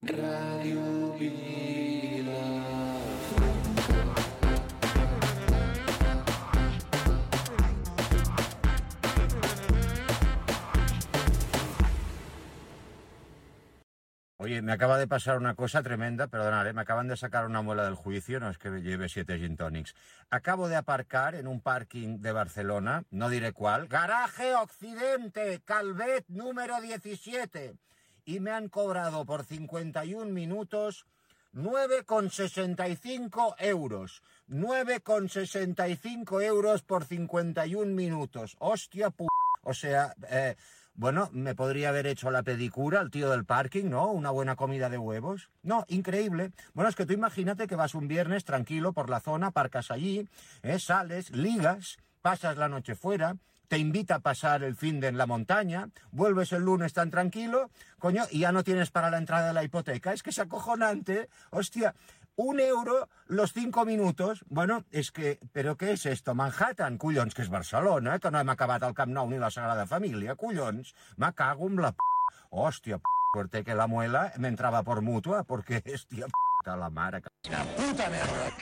Radio Vila. Oye, me acaba de pasar una cosa tremenda, perdonad, me acaban de sacar una muela del juicio, no es que lleve 7 gin tonics. Acabo de aparcar en un parking de Barcelona, no diré cuál, Garaje Occidente, Calvet número 17, y me han cobrado por 51 minutos 9,65 euros. 9,65 euros por 51 minutos. Hostia, o sea, bueno, me podría haber hecho la pedicura al tío del parking, ¿no? Una buena comida de huevos. No, increíble. Bueno, es que tú imagínate que vas un viernes tranquilo por la zona, aparcas allí, sales, ligas, pasas la noche fuera, te invita a pasar el fin de en la montaña, vuelves el lunes tan tranquilo, coño, y ya no tienes para la entrada de la hipoteca. Es que es acojonante, hostia. 1 euro los 5 minutos. Bueno, és que... Però què és esto? Manhattan? Collons, que és Barcelona, que no hem acabat el Camp Nou ni la Sagrada Família, collons. Me cago en la Hòstia, suerte que la muela me entraba por mutua, porque, hòstia, la mare, la puta merda.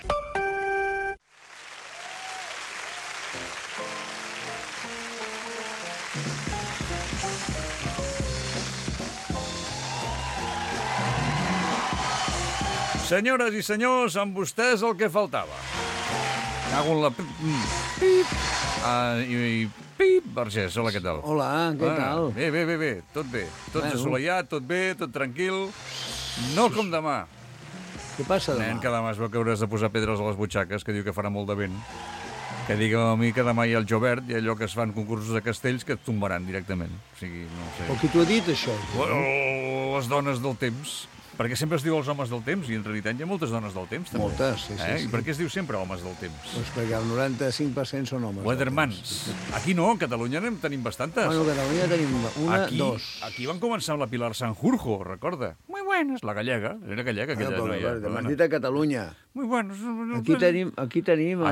Senyores i senyors, amb vostès el que faltava. Cago en la... Pip. I pip, Vergés, hola, què tal? Hola, què tal? Bé, tot bé. Tot assolellat, tot bé, tot tranquil. No com demà. Què passa demà? Nen, que demà es veu que hauràs de posar pedres a les butxaques, que diu que farà molt de vent. Que digue'm a mi que demà hi ha el Jovert i allò que es fan concursos de castells que et tombaran directament. O sigui, no sé... Però qui t'ho ha dit, això? Les dones del temps. Perquè sempre es diu els homes del temps, i en realitat hi ha moltes dones del temps, també. Moltes, sí. I per què es diu sempre homes del temps? Doncs perquè el 95% són homes. Weathermans. Aquí no, a Catalunya en tenim bastantes. Bueno, a Catalunya tenim dos. Aquí van començar amb la Pilar Sanjurjo, recorda? Muy buenas. La gallega, era gallega aquella noia. M'has dit a Catalunya. Muy buenos. Aquí tenim... Aquí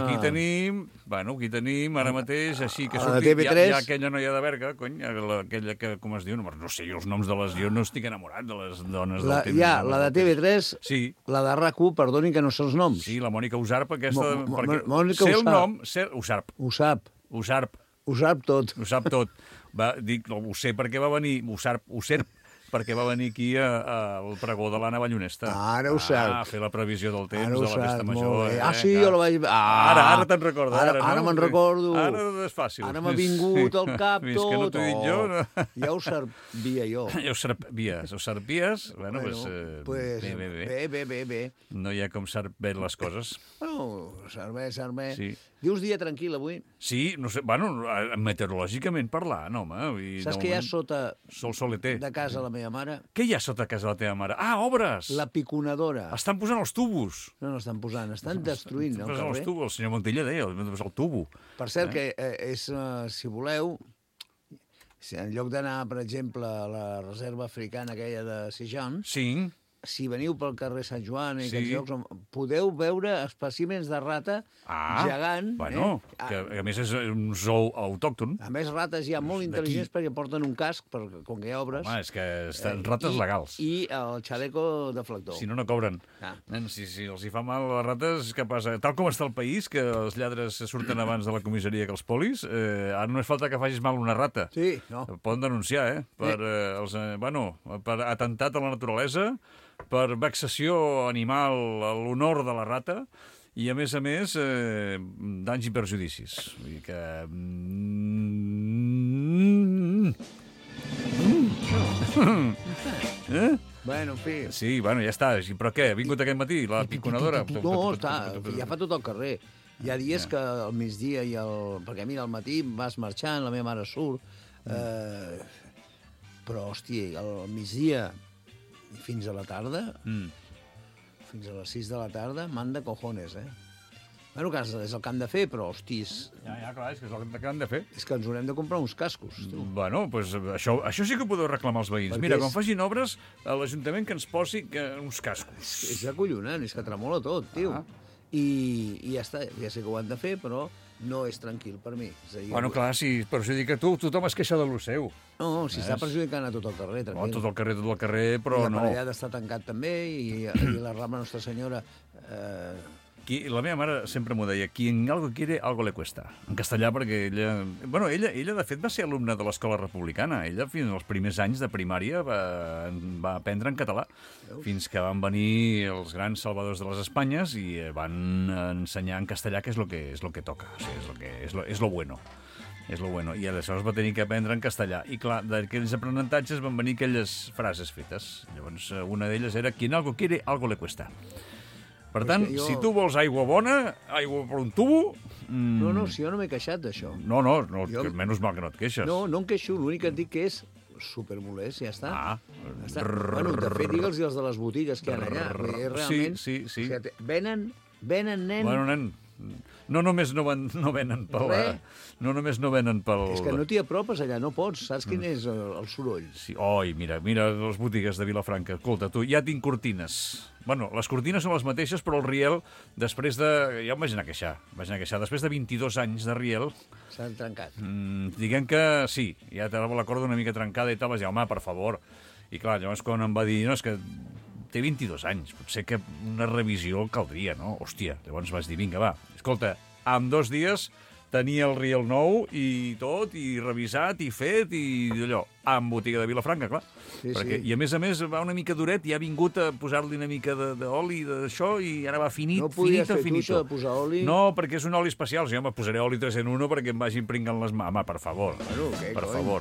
tenim, ara mateix, així que la sortit, TV3. hi ha aquella noia de Berga, cony, aquella que, com es diu, no sé jo els noms de les... Jo no estic enamorat de les dones del temps. Hi ha la de TV3, sí. La de RAC1, perdonin que no sé els noms. Sí, la Mònica Usarp, aquesta... Mònica sé el Usarp. nom, Usarp. Ho sap. Usarp. Ho sap tot. Ho sap tot. Ho sé perquè va venir... Usarp, perquè va venir aquí al pregó de l'Anna Ballonesta. Ara ho sap. A fer la previsió del temps, de la festa major. Sí, jo la vaig... Ara te'n recordes. Ara me'n recordo. Ara és fàcil. Ara m'ha vingut al cap tot. Fins que no t'ho he dit jo. No? Ja ho servia jo. Ho sarpies. Bueno, bé. No hi ha com sarber les coses. Bueno, sarber. Sí. Dius dia tranquil avui? Sí, no sé, bueno, meteorològicament parlant, home. Saps què hi ha sota soleter de casa la meva mare? Què hi ha sota casa de la teva mare? Ah, obres! La piconadora. Estan posant els tubos. No estan posant, estan destruint el carrer. Els tubos. El senyor Montilla deia, el tubo. Per cert, que és, si voleu, en lloc d'anar, per exemple, a la reserva africana aquella de Sijans, sí. Si veniu pel carrer Sant Joan i aquests llocs, podeu veure espècimens de rata gegant. Bueno, que a més és un zoo autòcton. A més, rates ja molt intel·ligents perquè porten un casc, com que hi ha obres. Home, és que estan rates legals. I el xaleco deflector. Si no, no cobren. Si els hi fa mal a les rates, què passa? Tal com està el país, que els lladres surten abans de la comissaria que els polis, ara només falta que facis mal una rata. Sí, no. Poden denunciar, per atemptat a la naturalesa, per vexació animal a l'honor de la rata i, a més, danys i perjudicis. Vull dir que... Bueno, en fi... Sí, bueno, ja està. Però què? Ha vingut aquest matí la piconadora? No, ja fa tot el carrer. Hi ha dies que al migdia i perquè, mira, al matí vas marxant, la meva mare surt, però, hòstia, al migdia... fins a la tarda, fins a les 6 de la tarda, manda cojones, Bueno, que és el que han de fer, però, hostis... Ja, clar, és que és el que han de fer. És que ens haurem de comprar uns cascos, tu. Bueno, doncs això sí que ho podeu reclamar als veïns. Mira, quan facin obres, a l'Ajuntament que ens posi uns cascos. És acollonant, és que tremola tot, tio. I ja està, ja sé que ho han de fer, però no és tranquil per mi. És a dir, Bueno, clar, si perjudica tu, tothom es queixa de lo seu. No, si està perjudicant a tot el carrer, No, tranquil. tot el carrer, però I no. l'aparellat està tancat també, i la Rambla Nostra Senyora... La meva mare sempre m'ho deia, quien algo quiere, algo le cuesta. En castellà, perquè ella... Bueno, ella de fet, va ser alumna de l'escola republicana. Ella, fins als primers anys de primària, va aprendre en català, fins que van venir els grans salvadors de les Espanyes i van ensenyar en castellà, que és lo que toca, o sigui, és lo bueno. És lo bueno. I aleshores va tenir que aprendre en castellà. I clar, d'aquells aprenentatges van venir aquelles frases fetes. Llavors, una d'elles era, quien algo quiere, algo le cuesta. Per tant, si tu vols aigua bona, aigua per un tubo... No, si jo no m'he queixat d'això. No, menys mal que no et queixes. No em queixo, l'únic que et dic que és supermolest, ja està. Ah. Ja està. Bueno, de fet, digue'ls els de les botigues que hi ha allà. Realment, Sí. O sigui, venen, nen... Bueno, nen, no només no venen pel... No només no venen pel... És que no t'hi apropes allà, no pots. Saps quin és el soroll? Sí. Oi, mira les botigues de Vilafranca. Escolta, tu, ja tinc cortines. Bueno, les cortines són les mateixes, però el riel, després de... Ja em vaig anar a queixar. Després de 22 anys de riel... S'han trencat. Diguem que sí, ja té la corda una mica trencada i tal, vas dir, home, per favor. I clar, llavors quan em va dir, no, és que té 22 anys, potser que una revisió caldria, no? Hòstia, llavors vas dir, vinga, va. Escolta, en 2 dies tenia el riel nou i tot, i revisat, i fet, i allò, en botiga de Vilafranca, clar. Sí. I a més, va una mica duret i ha vingut a posar-li una mica d'oli d'això i ara va finit, No podies fer tu finito. això de posar oli? No, perquè és un oli especial. Jo me posaré oli 3 en 1 perquè em vagin pringant les mans. Home, per favor. Bueno, què, per cony? favor.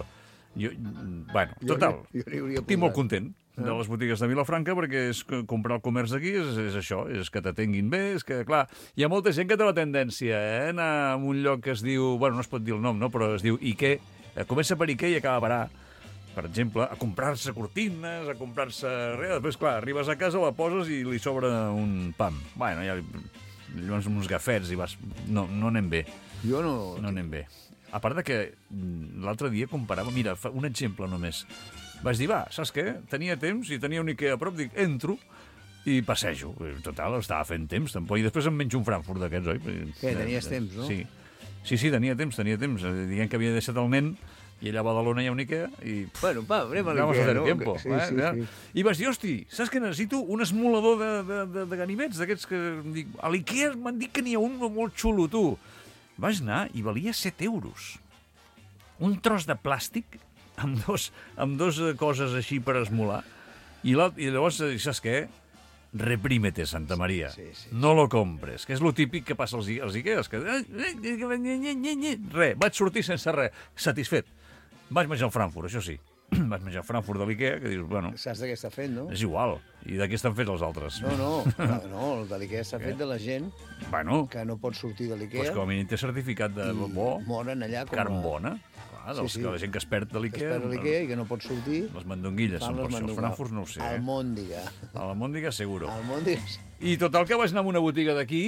Bueno, total. Jo n'hi hauria Estic molt posat. content de les botigues de Vilafranca perquè és que comprar el comerç d'aquí és això, és que t'atenguin bé, és que, clar, hi ha molta gent que té la tendència a anar a un lloc que es diu, bueno, no es pot dir el nom, no?, però es diu Ike, comença per Ike i acaba per A, per exemple, a comprar-se cortines, a comprar-se res, després, clar, arribes a casa, la poses i li sobra un pam. Bueno, ja llavors uns gafets i vas... No anem bé. Jo no... No anem bé. A part de que l'altre dia comparava... Mira, un exemple només. Vaig dir, va, saps què? Tenia temps i tenia un Ikea a prop, dic, entro i passejo. Total, estava fent temps, tampoc. I després em menjo un Frankfurt d'aquests, oi? Què, tenies temps, no? Sí, tenia temps. Dient que havia deixat el nen i allà a Badalona hi ha un Ikea i... Bueno, va, anem a Vamos a l'Ikea, hacer no? tiempo. Sí. I vas dir, hosti, saps que necessito un esmolador de ganivets, d'aquests que... Dic, a l'Ikea m'han dit que n'hi ha un molt xulo, tu. Vaig anar i valia 7 euros. Un tros de plàstic amb dos coses així per esmolar. I llavors, saps què? Reprímete, Santa Maria. Sí. No lo compres, que és lo típic que passa als Ikeas. Que... vaig sortir sense res, satisfet. Vaig menjar el Frankfurt, això sí. Vaig menjar el Frankfurt de l'Ikea, que dius, bueno... Saps de què està fet, no? És igual. I de què estan fets els altres? No, el de l'Ikea està fet de la gent Bueno, que no pot sortir de l'Ikea. doncs com a mínim té certificat de i bo, moren allà com carn bona. Clar, Sí. la gent que es perd de que l'Ikea... espera l'Ikea i que no pot sortir. Les mandonguilles fan són les per això. Els mandonguilles. Frankfurts no ho sé. Almòndiga. A la Mòndiga, seguro. Almòndigues. I total que vaig anar a una botiga d'aquí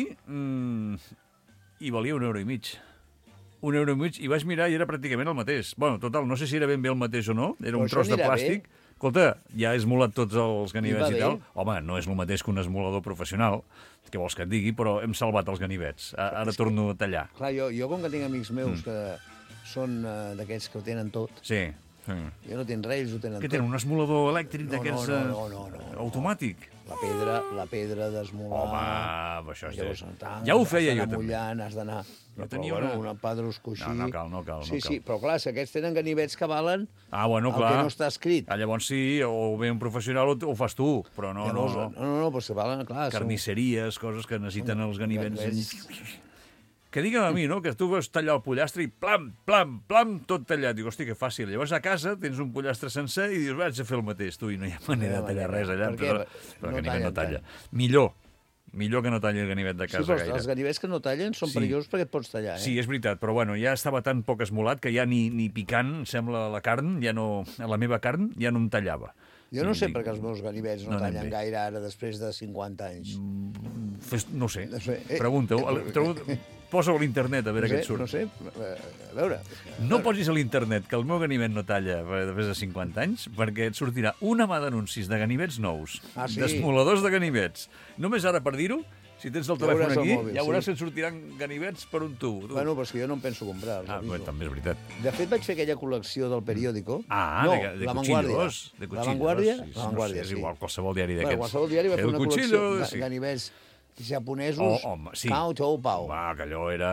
i valia €1,50. €1,50 i vaig mirar i era pràcticament el mateix. Bueno, total, no sé si era ben bé el mateix o no. Era Però un això tros de anirà plàstic. Escolta, ja he esmolat tots els ganivets I i va tal. bé. Home, no és el mateix que un esmolador professional, que vols que et digui, però hem salvat els ganivets. Ara torno a tallar. Clar, jo com que tinc amics meus que són d'aquests que ho tenen tot, Sí. jo no tinc res, ells ho tenen Què tot. tenen, un esmolador elèctric No, d'aquests no. automàtic? La pedra d'esmolar... Home, això Llavors, ja ho feia jo també. també. Mullant, has d'anar... Jo Però, tenia bueno, una- un padrusco així... No cal. Sí, però clar, si aquests tenen ganivets que valen Ah, bueno, el clar. que no està escrit. Llavors sí, o ve un professional o ho fas tu, però no. No, però si valen, clar... Carnisseries, coses que necessiten els ganivets. ganivets. Que digue'm a mi, no?, que tu veus tallar el pollastre i plam, tot tallat. Dic, hosti, que fàcil. Llavors a casa tens un pollastre sencer i dius, vaig a fer el mateix, tu, i no hi ha manera de tallar res allà. Per què? Però No el ganivet no tallen talla. Millor que no talli el ganivet de Sí, casa però gaire. els ganivets que no tallen són Sí. perillosos perquè et pots tallar, eh? Sí, és veritat, però bueno, ja estava tan poc esmolat que ja ni picant, em sembla, la carn, ja no, la meva carn ja no em tallava. Jo no I sé dic, per què els meus ganivets no no anem tallen bé. gaire ara, després de 50 anys. No ho sé, No sé. pregunta-ho. Posa-ho a l'internet a veure què et surt. No sé, a veure. No posis a l'internet que el meu ganivet no talla després de 50 anys, perquè et sortirà una mà d'anuncis de ganivets nous, Ah, sí? d'esmoladors de ganivets. Només ara per dir-ho, Si tens el Ja telèfon veuràs el aquí, mòbil, ja veuràs sí. que et sortiran ganivets per un tubo. Tu. Bueno, però és que jo no em penso comprar. Bueno, també és veritat. De fet, vaig fer aquella col·lecció del periòdico. Ah, no, de La cuchillos. Vanguardia. De La cuchillos. Vanguardia, Sí, La Vanguardia, no sé, és sí. igual, qualsevol diari Bueno, d'aquests. qualsevol diari va fer El una cuchillo, col·lecció sí. de ganivets japonesos. Oh, home, sí. Cau, tou, pau. Va, que allò era...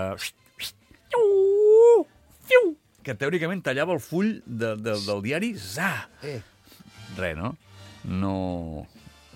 Que teòricament tallava el full del diari, zà! Res, no? No...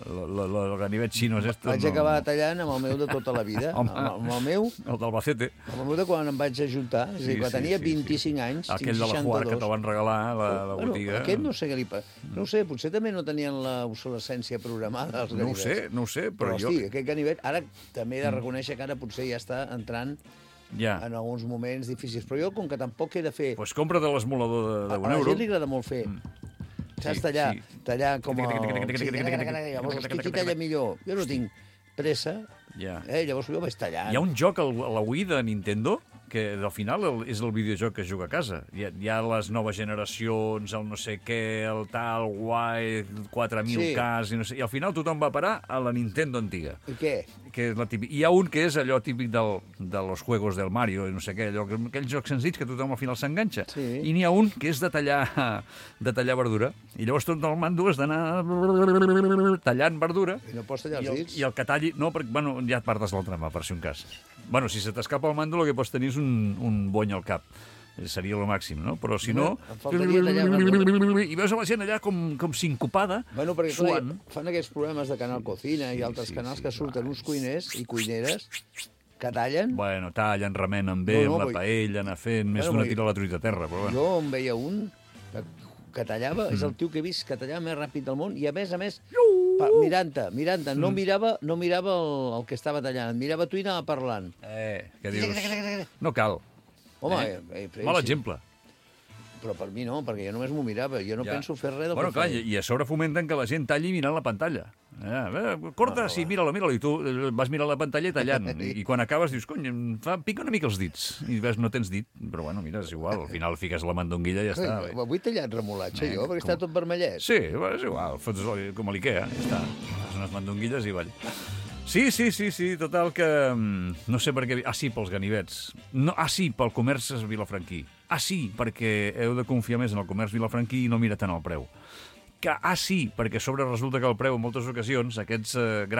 El ganivet xino és esto, Vaig no... acabar tallant amb el meu de tota la vida. Home. Amb el meu... El d'Albacete. Amb el meu de quan em vaig ajuntar. És a dir, quan tenia 25 anys, Aquell tinc de la Juar que 62. te van regalar a la botiga. Aquest no sé què li passa. No ho sé, potser també no tenien l'obsolescència programada, els No ho ganivets. no ho sé, però jo... hosti, aquest ganivet, ara també he de reconèixer que ara potser ja està entrant Ja. en alguns moments difícils. Però jo, com que tampoc he de fer... Pues compra de l'esmolador A d'un la euro. gent li agrada molt fer. Saps Sí, tallar? sí. Tallar com el... Llavors, hosti, qui talla millor? Jo no tinc pressa, Ja. llavors jo vaig tallant. Hi ha un joc a la Wii de Nintendo que al final és el videojoc que es juga a casa. Hi ha les noves generacions, el no sé què, el tal, guai, 4000Ks, i no sé, i al final tothom va parar a la Nintendo antiga. I què? Que és la típica. Hi ha un que és allò típic de los juegos del Mario, i no sé què, aquells jocs senzills que tothom al final s'enganxa. Sí. I n'hi ha un que és de tallar verdura. I llavors tot el mando has d'anar tallant verdura. I no pots tallar els dits? I el que talli... No, perquè bueno, ja et partes l'altra mà, per si un cas. Bueno, si se t'escapa el mando, el que pots tenir és un bony al cap. Seria el màxim, no? Però si no... Em faltaria tallar I veus a la gent allà com sincopada, Bueno, perquè clar, suant. fan aquests programes de Canal Cocina i altres canals que surten uns cuiners i cuineres que tallen. Bueno, tallen, remenen bé, No, amb la però- paella, anar fent... Més Bueno, d'una però- tira la truita a terra, però bueno. Jo en veia un que tallava, és el tio que he vist que tallava més ràpid del món i a més, mirant-te, no mirava el que estava tallant, et mirava tu i anava parlant. Què dius? No cal. Home, Mal sí, exemple. però per mi no, perquè jo només m'ho mirava, jo no Ja. penso fer res del Bueno, que clar, faig. i a sobre fomenten que la gent talli mirant la pantalla. Corta, sí, mira-la, i tu vas mirar la pantalla i tallant. I quan acabes dius, cony, em pica una mica els dits. I ves, no tens dit. Però bueno, mira, és igual. Al final fiques la mandonguilla i ja està. Bé. Avui he tallat remolatge jo, perquè està tot vermellet. Sí, bueno, és igual, fots com a l'Ikea, ja està. Fas unes mandonguilles i ball. Sí, total que... No sé per què... Ah, sí, pels ganivets. No, sí, pel comerç vilafranquí. Sí, perquè heu de confiar més en el comerç vilafranquí i no mira tant el preu. Sí, perquè a sobre resulta que el preu en moltes ocasions, aquests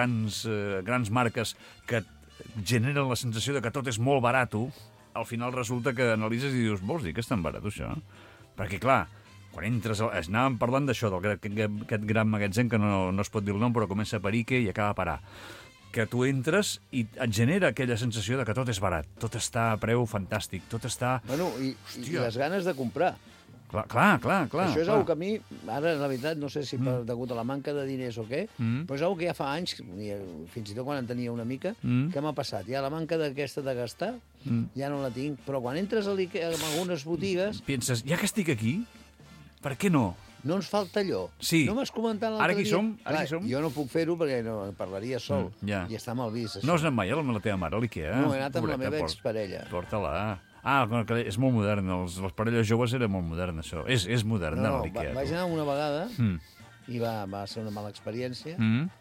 grans marques que generen la sensació de que tot és molt barat, al final resulta que analitzes i dius, vols dir que és tan barat això? Perquè clar, quan entres... Anàvem parlant d'això, d'aquest gran magatzem que no es pot dir el nom, però comença per Ike i acaba per A. Que tu entres i et genera aquella sensació de que tot és barat, tot està a preu fantàstic, tot està... Bueno, i les ganes de comprar. Clar. Això és una que a mi, ara, la veritat, no sé si per degut a la manca de diners o què, però és una que ja fa anys, fins i tot quan en tenia una mica, que m'ha passat. Ja la manca d'aquesta de gastar, ja no la tinc. Però quan entres a l'Ikea, en algunes botigues... Penses, ja que estic aquí, per què no? No ens falta allò. Sí. No m'has comentat l'altre Ara que hi dia? som, Clar, jo no puc fer-ho perquè no, parlaria sol. ja. I està mal vist, això. No has anat mai amb la teva mare a l'Ikea? No, he anat amb la Pobreta, meva exparella. Porta-la. Que és molt modern. Les parelles joves era molt modern, això. És modern, anar a l'Ikea. Vaig anar una vegada i va ser una mala experiència.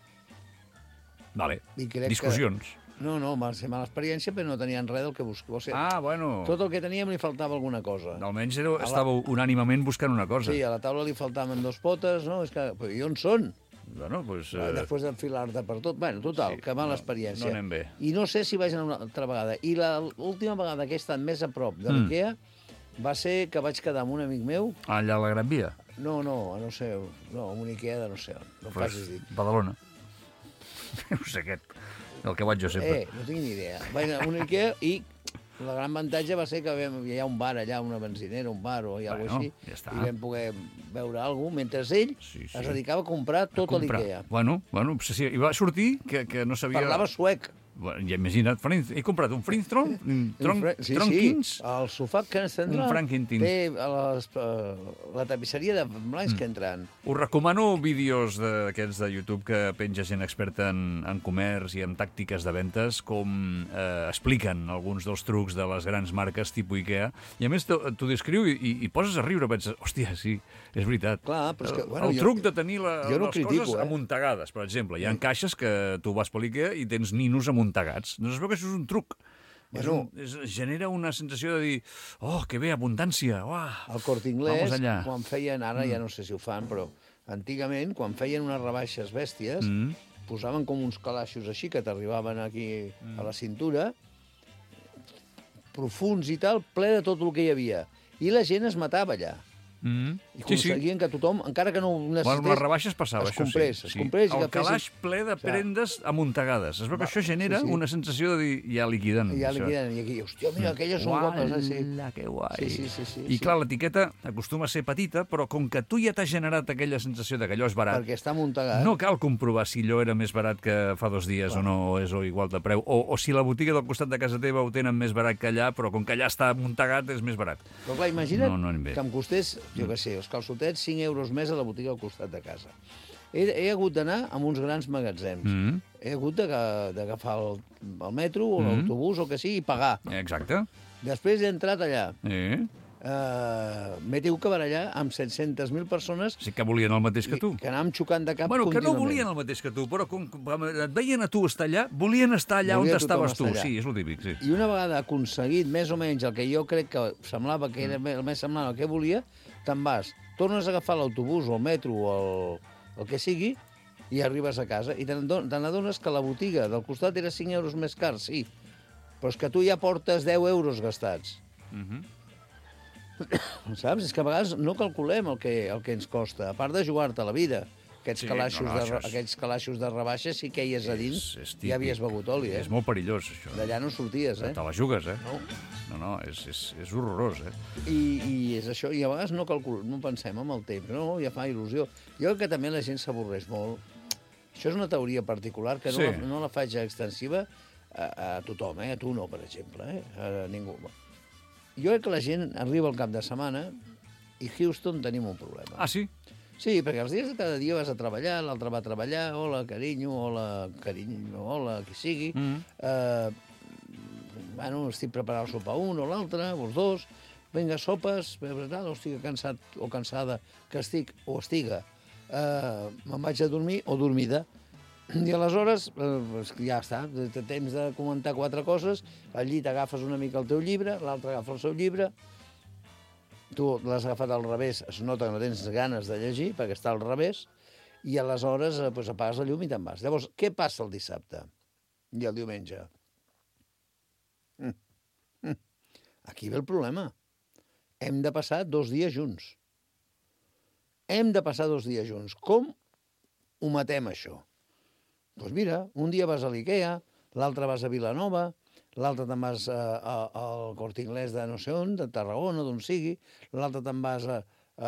Vale. I crec Discussions. No, va ser mala experiència, però no tenien res del que buscava. O sigui, Bueno. tot el que teníem li faltava alguna cosa. Almenys estàveu unànimament buscant una cosa. Sí, a la taula li faltaven 2 potes, no? És que, però i on són? Bueno, doncs... Després d'enfilar-te per tot. Bueno, total, Sí, que mala no experiència. anem bé. I no sé si vaig anar una altra vegada. I l'última vegada que he estat més a prop de l'Ikea va ser que vaig quedar amb un amic meu. Allà a la Gran Via? No sé, amb un Ikea de no sé on. No em facis dir. Badalona. No sé aquest. El que vaig jo sempre. No tinc ni idea. Vaig anar a un Ikea i el gran avantatge va ser que hi ha un bar allà, una benzinera, un bar o alguna cosa així, ja està. i vam poder veure alguna cosa, mentre ell es dedicava a comprar tot l'Ikea. Bueno, obsessió. I va sortir que no sabia... Parlava suec. Bueno, ja imagina't, he comprat un Flintstrom, Sí, Tronkins, el sofà que ens tindrà un Frankenstein. té la tapisseria de blancs que entran. Us recomano vídeos d'aquests de YouTube que penja gent experta en comerç i en tàctiques de ventes, com expliquen alguns dels trucs de les grans marques tipus Ikea, i a més t'ho descriu i poses a riure, penses, hòstia, sí, és veritat. Clar, però és que, El truc de tenir les critico, coses amuntegades, per exemple. Hi ha caixes que tu vas per l'Ikea i tens ninos amuntegats amuntegats. Doncs es veu que això és un truc. Bueno. Genera una sensació de dir, oh, que bé, abundància, uah. El Corte Inglés, Vamos allà. quan feien, ara ja no sé si ho fan, però antigament, quan feien unes rebaixes bèsties, posaven com uns calaixos així que t'arribaven aquí a la cintura, profuns i tal, ple de tot el que hi havia. I la gent es matava allà. I aconseguien que tothom, encara que no ho necessités, Bueno, amb les rebaixes passava, es comprés, això sí. es comprés. El calaix ple de prendes amuntegades. Es veu que això genera una sensació de dir, ja liquiden. Ja liquiden. I aquí, hòstia, mira, aquelles són guapes. Sí. Que guai. Sí. I clar, l'etiqueta acostuma a ser petita, però com que tu ja t'has generat aquella sensació de que allò és barat, Perquè està amuntegat. no cal comprovar si allò era més barat que fa 2 dies o no, o és igual de preu, o si la botiga del costat de casa teva ho tenen més barat que allà, però com que allà està amuntegat és més barat. Però clar, imagina't No anem bé. que em costés, jo què sé, els calçotets 5 euros més a la botiga al costat de casa. He hagut d'anar a uns grans magatzems. He hagut d'agafar el metro o l'autobús o el que sigui i pagar. Exacte. Després he entrat allà. M'he tingut que barallar amb 700.000 persones Sí que volien el mateix que tu. que anàvem xocant de cap Bueno, que no contínuament. volien el mateix que tu, però com et veien a tu estar allà, volien estar allà Volia on estaves tu. tothom estar allà. Sí, és el típic, sí. I una vegada aconseguit més o menys el que jo crec que semblava que era el més semblant al que volia, te'n vas, tornes a agafar l'autobús o el metro o el que sigui i arribes a casa i te n'adones que la botiga del costat era 5 euros més car, sí, però és que tu ja portes 10 euros gastats. Saps? És que a vegades no calculem el que ens costa, a part de jugar-te la vida. Aquests, Sí, calaixos, no, això és- aquests calaixos de rebaixa sí que hi és a dins, És ja havies típic. begut oli, És molt perillós, això. D'allà no sorties, Te la jugues, eh? No. No, és horrorós, eh? I és això, i a vegades no pensem en el temps, no? Ja fa il·lusió. Jo crec que també la gent s'avorreix molt. Això és una teoria particular que Sí. no la faig extensiva a tothom, a tu no, per exemple, a ningú. Jo crec que la gent arriba al cap de setmana i a Houston tenim un problema. Ah, sí? Sí, perquè els dies de cada dia vas a treballar, l'altre va a treballar, hola, carinyo, hola, qui sigui. Bueno, estic preparant el sopar un o l'altre, o els dos. Vinga, sopes, o estic cansat o cansada que estic o estiga. Me'n vaig a dormir o dormida. I aleshores, ja està, té temps de comentar 4 coses, al llit agafes una mica el teu llibre, l'altre agafa el seu llibre, tu l'has agafat al revés, es nota que no tens ganes de llegir, perquè està al revés, i aleshores apagues la llum i te'n vas. Llavors, què passa el dissabte i el diumenge? Aquí ve el problema. Hem de passar 2 dies junts. Com ho matem, això? Doncs mira, un dia vas a l'Ikea, l'altre vas a Vilanova, l'altre te'n vas al Corte Inglés de no sé on, de Tarragona, d'on sigui, l'altre te'n vas a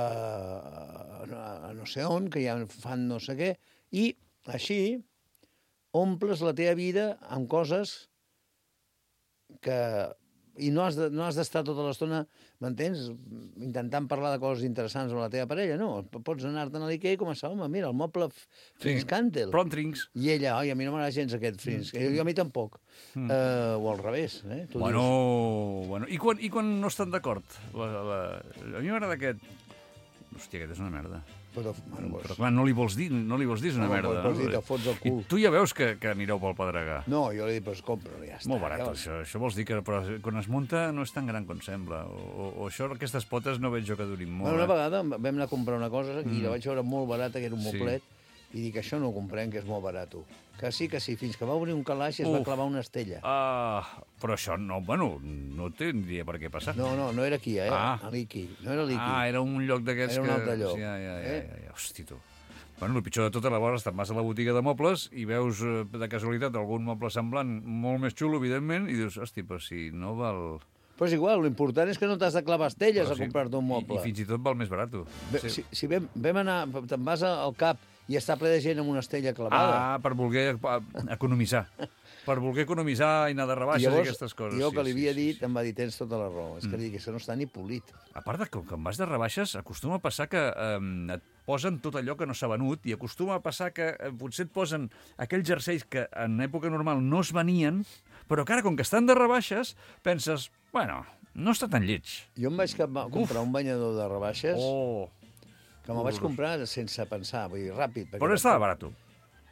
no sé on, que ja fan no sé què, i així omples la teva vida amb coses que... I no has d'estar tota l'estona, m'entens, intentant parlar de coses interessants amb la teva parella, no. Pots anar-te'n a l'Ikea i començar, home, mira, el moble Frins Cantel. Prontrings. I ella, oi, a mi no m'agrada gens aquest Frins. Jo a mi tampoc. O al revés, eh? Tu Bueno, i quan no estan d'acord? A mi m'agrada aquest... Hòstia, aquest és una merda. Però clar, no li vols dir, és una merda. Vols dir, te fots el cul. I tu ja veus que anireu pel Pedregà. No, jo li dic, però compra-lo, ja està. Molt barat, això vols dir que però quan es munta no és tan gran com sembla. O això, aquestes potes no veig jo que durin molt. Una vegada vam anar a comprar una cosa i la vaig veure molt barata, que era un moplet, i dic, això no ho comprem, que és molt barat. Que sí, fins que va obrir un calaix i es va clavar una estella. Però això no tindria per què passar. No era aquí, a l'Iki. No era l'Iki. Era un lloc d'aquests que... Era un altre lloc. Ja. Hosti, tu. Bueno, el pitjor de tot, llavors, te'n vas a la botiga de mobles i veus, de casualitat, algun moble semblant, molt més xulo, evidentment, i dius, hosti, però si no val... Però és igual, l'important és que no t'has de clavar estelles a comprar-te un moble. I fins i tot val més barat. Si vam anar, te'n vas al Cap i està ple de gent amb una estella clavada. Per voler economitzar. Per voler economitzar i anar de rebaixes i aquestes coses. Jo que li havia dit, em va dir, tens tota la raó. És que li dic, que no està ni polit. A part de que quan vas de rebaixes, acostuma a passar que et posen tot allò que no s'ha venut i acostuma a passar que potser et posen aquells jerseis que en època normal no es venien, però que ara, com que estan de rebaixes, penses, bueno, no està tan lleig. Jo em vaig comprar un banyador de rebaixes que me'l vaig comprar sense pensar, vull dir, ràpid. Però estava barat.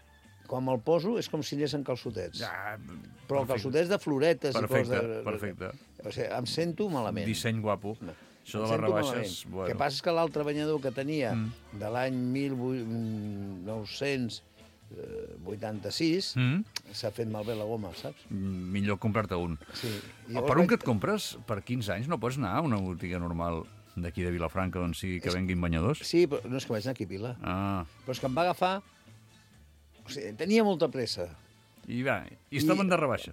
quan me'l poso és com si anessin calçotets. Ja, Però calçotets de floretes i coses... Perfecte. O sigui, em sento malament. Disseny guapo. No. Això Em de les sento rebaixes... malament. El que Bueno. passa és que l'altre banyador que tenia de l'any 1986 s'ha fet malbé la goma, saps? Millor comprar-te un. Sí. Per un que et compres, per 15 anys, no pots anar a una botiga normal d'aquí de Vilafranca on sigui que venguin banyadors? Sí, però no és que vaig anar aquí a Vila. Ah, Però és que em va agafar... O sigui, tenia molta pressa. i estaven de rebaixes.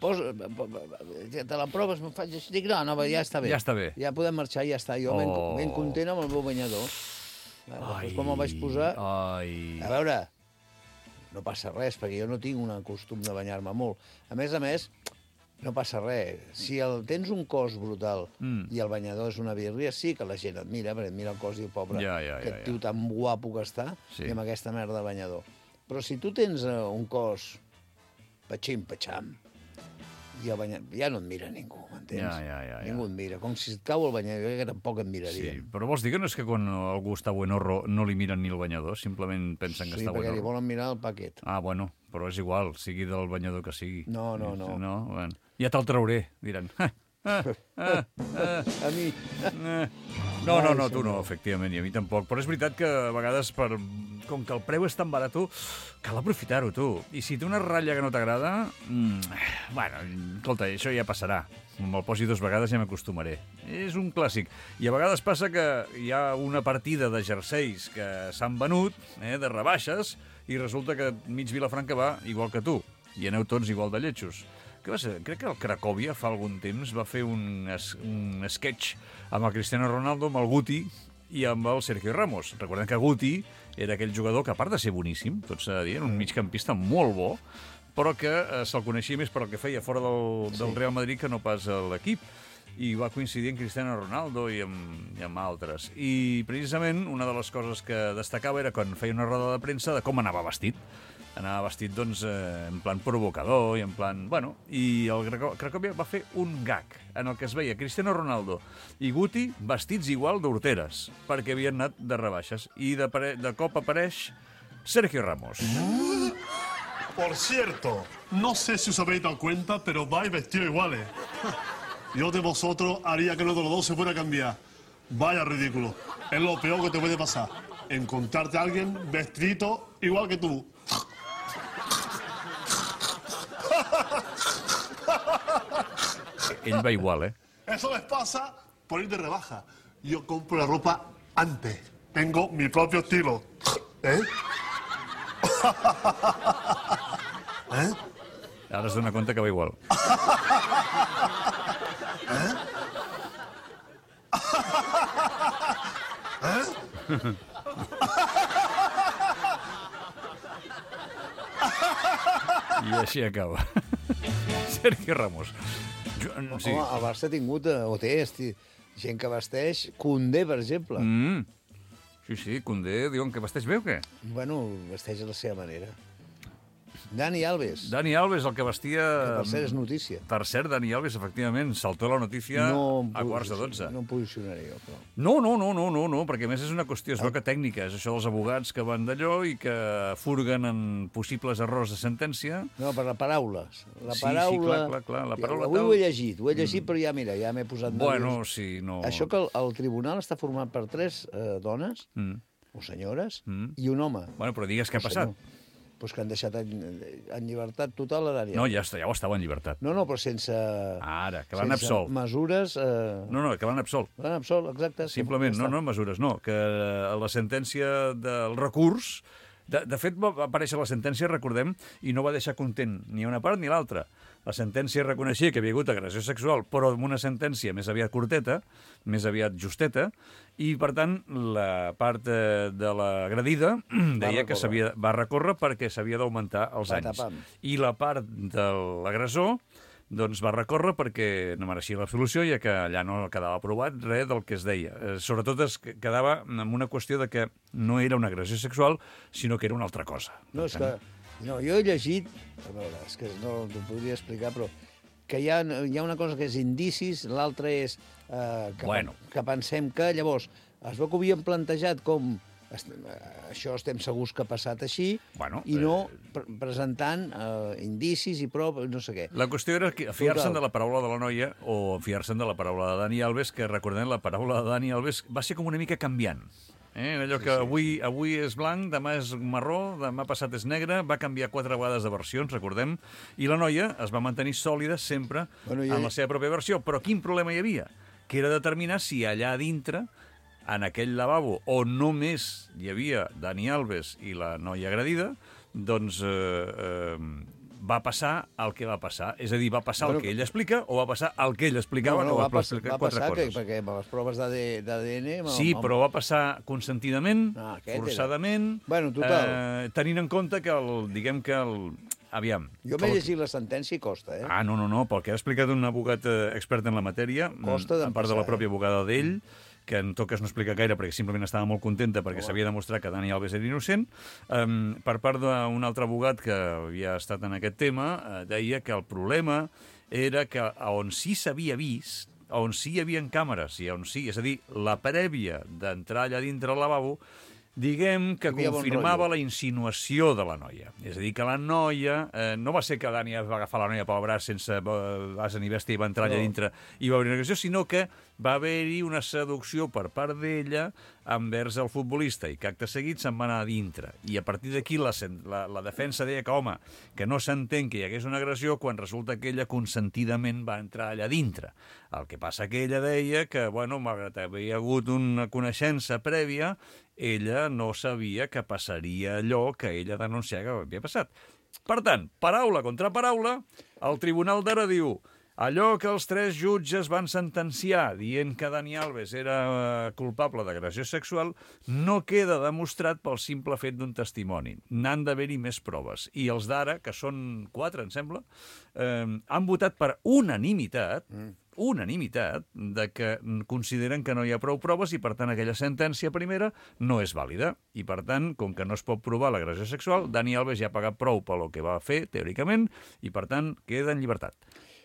Te la proves, me'n faig així, dic, no, ja està bé. Ja està bé. Ja podem marxar, ja està. Jo ben content amb el meu banyador. Després, quan me'l vaig posar... Ai. A veure, no passa res, perquè jo no tinc un costum de banyar-me molt. A més, no passa res. Si tens un cos brutal i el banyador és una birria, sí que la gent et mira, perquè et mira el cos i diu, pobre, aquest tio tan guapo que està, i amb aquesta merda de banyador. Però si tu tens un cos patxim-patxam, i el banyador, ja no et mira ningú, m'entens? Ja. Ningú et mira. Com si et cau el banyador, jo crec que tampoc et miraria. Sí, però vols dir que no és que quan algú està buenorro no li miren ni el banyador, simplement pensen que està Sí, perquè li buenorro? volen mirar el paquet. Ah, bueno, però és igual, sigui del banyador que sigui. No. Bueno. Ja te'l trauré, diran. A mi... No, tu no, efectivament, i a mi tampoc. Però és veritat que a vegades, com que el preu és tan barat, cal aprofitar-ho, tu. I si té una ratlla que no t'agrada, bueno, escolta, això ja passarà. Me'l posi 2 vegades ja m'acostumaré. És un clàssic. I a vegades passa que hi ha una partida de jerseis que s'han venut, de rebaixes, i resulta que mig Vilafranca va igual que tu. I aneu tots igual de lletjos. Què va ser? Crec que el Cracòvia fa algun temps va fer un sketch amb el Cristiano Ronaldo, amb el Guti i amb el Sergio Ramos. Recordem que Guti era aquell jugador que, a part de ser boníssim, tot s'ha de dir, era un migcampista molt bo, però que se'l coneixia més per el que feia fora del Real Madrid que no pas a l'equip. I va coincidir amb Cristiano Ronaldo i amb altres. I precisament una de les coses que destacava era quan feia una roda de premsa de com anava vestit. Anava vestit, doncs, en plan provocador i en plan... Bueno, i el Cracòvia va fer un gag en el que es veia Cristiano Ronaldo i Guti vestits igual d'horteres, perquè havien anat de rebaixes. I de cop apareix Sergio Ramos. Por cierto, no sé si os habéis dado cuenta, pero vais vestidos iguales. Yo de vosotros haría que uno de los dos se fuera a cambiar. Vaya ridículo. Es lo peor que te puede pasar. Encontrarte a alguien vestidito igual que tú. Ell va igual, Eso les pasa por ir de rebaja. Yo compro la ropa antes. Tengo mi propio estilo. Ara es dona compte que va igual. I així acaba. Sergio Ramos. Sí. Home, el Barça ha tingut, o té, gent que vesteix. Koundé, per exemple. Sí, Koundé, diuen que vesteix bé o què? Bueno, vesteix a la seva manera. Dani Alves. Dani Alves, el que vestia... Que per cert és notícia. Per cert, Dani Alves, efectivament, saltó la notícia a quarts de 12. No em posicionaré jo, però... No, perquè a més és una qüestió, es veu que tècnica, és això dels abogats que van d'allò i que furguen en possibles errors de sentència. No, per la paraula. La Sí, paraula... clar, la paraula Avui tal. ho he llegit, però ja, mira, ja m'he posat... Bueno, nerviós. sí, no... Això que el tribunal està format per 3 dones, o senyores, i un home. Bueno, però digues què ha passat. Pues que han deixat en llibertat total a Dani No, Alves. ja ho estava en llibertat. No, però sense... Ara, que l'han absolt. Mesures... No, que l'han absolt. L'han absolt, exacte. Simplement, no mesures, no. Que la sentència del recurs... De fet, va aparèixer la sentència, recordem, i no va deixar content ni una part ni l'altra. La sentència reconeixia que hi havia hagut agressió sexual, però amb una sentència més aviat curteta, més aviat justeta, i, per tant, la part de l'agredida deia que va recórrer perquè s'havia d'augmentar els anys. I la part de l'agressor doncs va recórrer perquè no mereixia l'absolució, ja que allà no quedava aprovat res del que es deia. Sobretot es quedava amb una qüestió de que no era una agressió sexual, sinó que era una altra cosa. No, és que... No, jo he llegit... A veure, és que no t'ho podria explicar, però que hi ha una cosa que és indicis, l'altra és que pensem que llavors es veu que ho havien plantejat com això estem segurs que ha passat així, Bueno, i no presentant indicis i proves, no sé què. La qüestió era fiar-se'n de la paraula de la noia o fiar-se'n de la paraula de Dani Alves, que recordem, la paraula de Dani Alves va ser com una mica canviant. Allò que avui és blanc, demà és marró, demà passat és negre, va canviar 4 vegades de versions, recordem, i la noia es va mantenir sòlida sempre en la seva pròpia versió. Però quin problema hi havia? Que era determinar si allà dintre, en aquell lavabo on només hi havia Dani Alves i la noia agredida, doncs va passar el que va passar. És a dir, va passar el que ell explica o va passar el que ell explicava, que va explicar 4 coses. Perquè les proves d'ADN... Sí, però va passar consentidament, forçadament, tenint en compte que diguem que aviam. Jo m'he llegit la sentència i costa, No, pel que ha explicat un abogat expert en la matèria, a part de la pròpia abogada d'ell, que en tot cas no explica gaire perquè simplement estava molt contenta perquè s'havia demostrat que Dani Alves era innocent. Per part d'un altre abogat que havia estat en aquest tema, deia que el problema era que on sí s'havia vist, on sí hi havia càmeres i on sí, és a dir, la prèvia d'entrar allà dintre el lavabo, diguem que confirmava la insinuació de la noia. És a dir, que la noia... no va ser que Dani va agafar la noia pel braç sense asa ni bèstia i va entrar allà dintre i va haver una agressió, sinó que va haver-hi una seducció per part d'ella envers el futbolista i que acte seguit se'n va anar a dintre. I a partir d'aquí la defensa deia que, home, que no s'entén que hi hagués una agressió quan resulta que ella consentidament va entrar allà dintre. El que passa que ella deia que, bueno, malgrat havia hagut una coneixença prèvia, ella no sabia que passaria allò que ella denunciava que havia passat. Per tant, paraula contra paraula, el Tribunal d'ara diu allò que els 3 jutges van sentenciar dient que Dani Alves era culpable d'agressió sexual no queda demostrat pel simple fet d'un testimoni. N'han d'haver-hi més proves. I els d'ara, que són 4, em sembla, han votat per unanimitat de que consideren que no hi ha prou proves i, per tant, aquella sentència primera no és vàlida. I, per tant, com que no es pot provar l'agressió sexual, Dani Alves ja ha pagat prou pel que va fer, teòricament, i, per tant, queda en llibertat.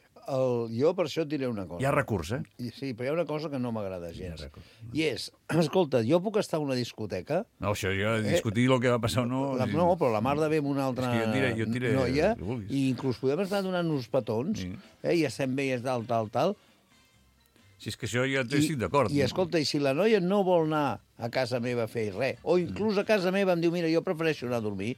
Jo per això et diré una cosa. Hi ha recurs, Sí, però hi ha una cosa que no m'agrada gens. I és, escolta, jo puc estar a una discoteca... No, això jo discutir el que va passar o no... No, però la mar de bé amb una altra noia, i inclús podem estar donant-nos petons, i estem bé, i tal... Si és que això ja estic d'acord. I escolta, i si la noia no vol anar a casa meva a fer res, o inclús a casa meva em diu, mira, jo prefereixo anar a dormir,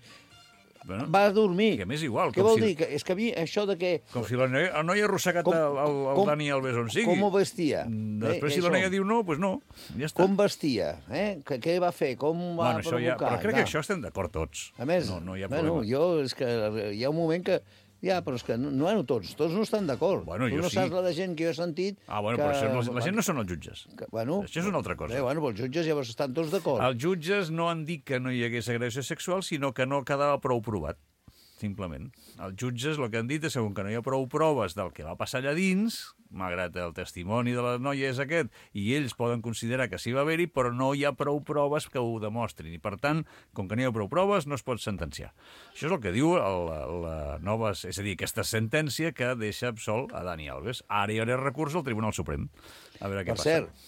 va a dormir. Que m'és igual. Què vol dir? És que a mi això de que... Com si la noia ha arrossegat el Dani Alves on sigui. Com ho vestia? Després, si la noia diu no, doncs no. Ja està. Com vestia? Què va fer? Com va provocar? Però crec que això estem d'acord tots. A més, no hi ha problema. És que hi ha un moment que... Ja, però és que no tots no estan d'acord. Bueno, tu no saps la de gent que jo he sentit... Però la gent no són els jutges. Això és una altra cosa. Però els jutges llavors estan tots d'acord. Els jutges no han dit que no hi hagués agressió sexual, sinó que no quedava prou provat, simplement. Els jutges el que han dit és que no hi ha prou proves del que va passar allà dins, malgrat el testimoni de la noia és aquest, i ells poden considerar que sí va haver-hi, però no hi ha prou proves que ho demostrin. I, per tant, com que no hi ha prou proves, no es pot sentenciar. Això és el que diu la nova... És a dir, aquesta sentència que deixa absolt a Dani Alves. Ara hi haurà recurs al Tribunal Suprem. A veure què passa. Per cert,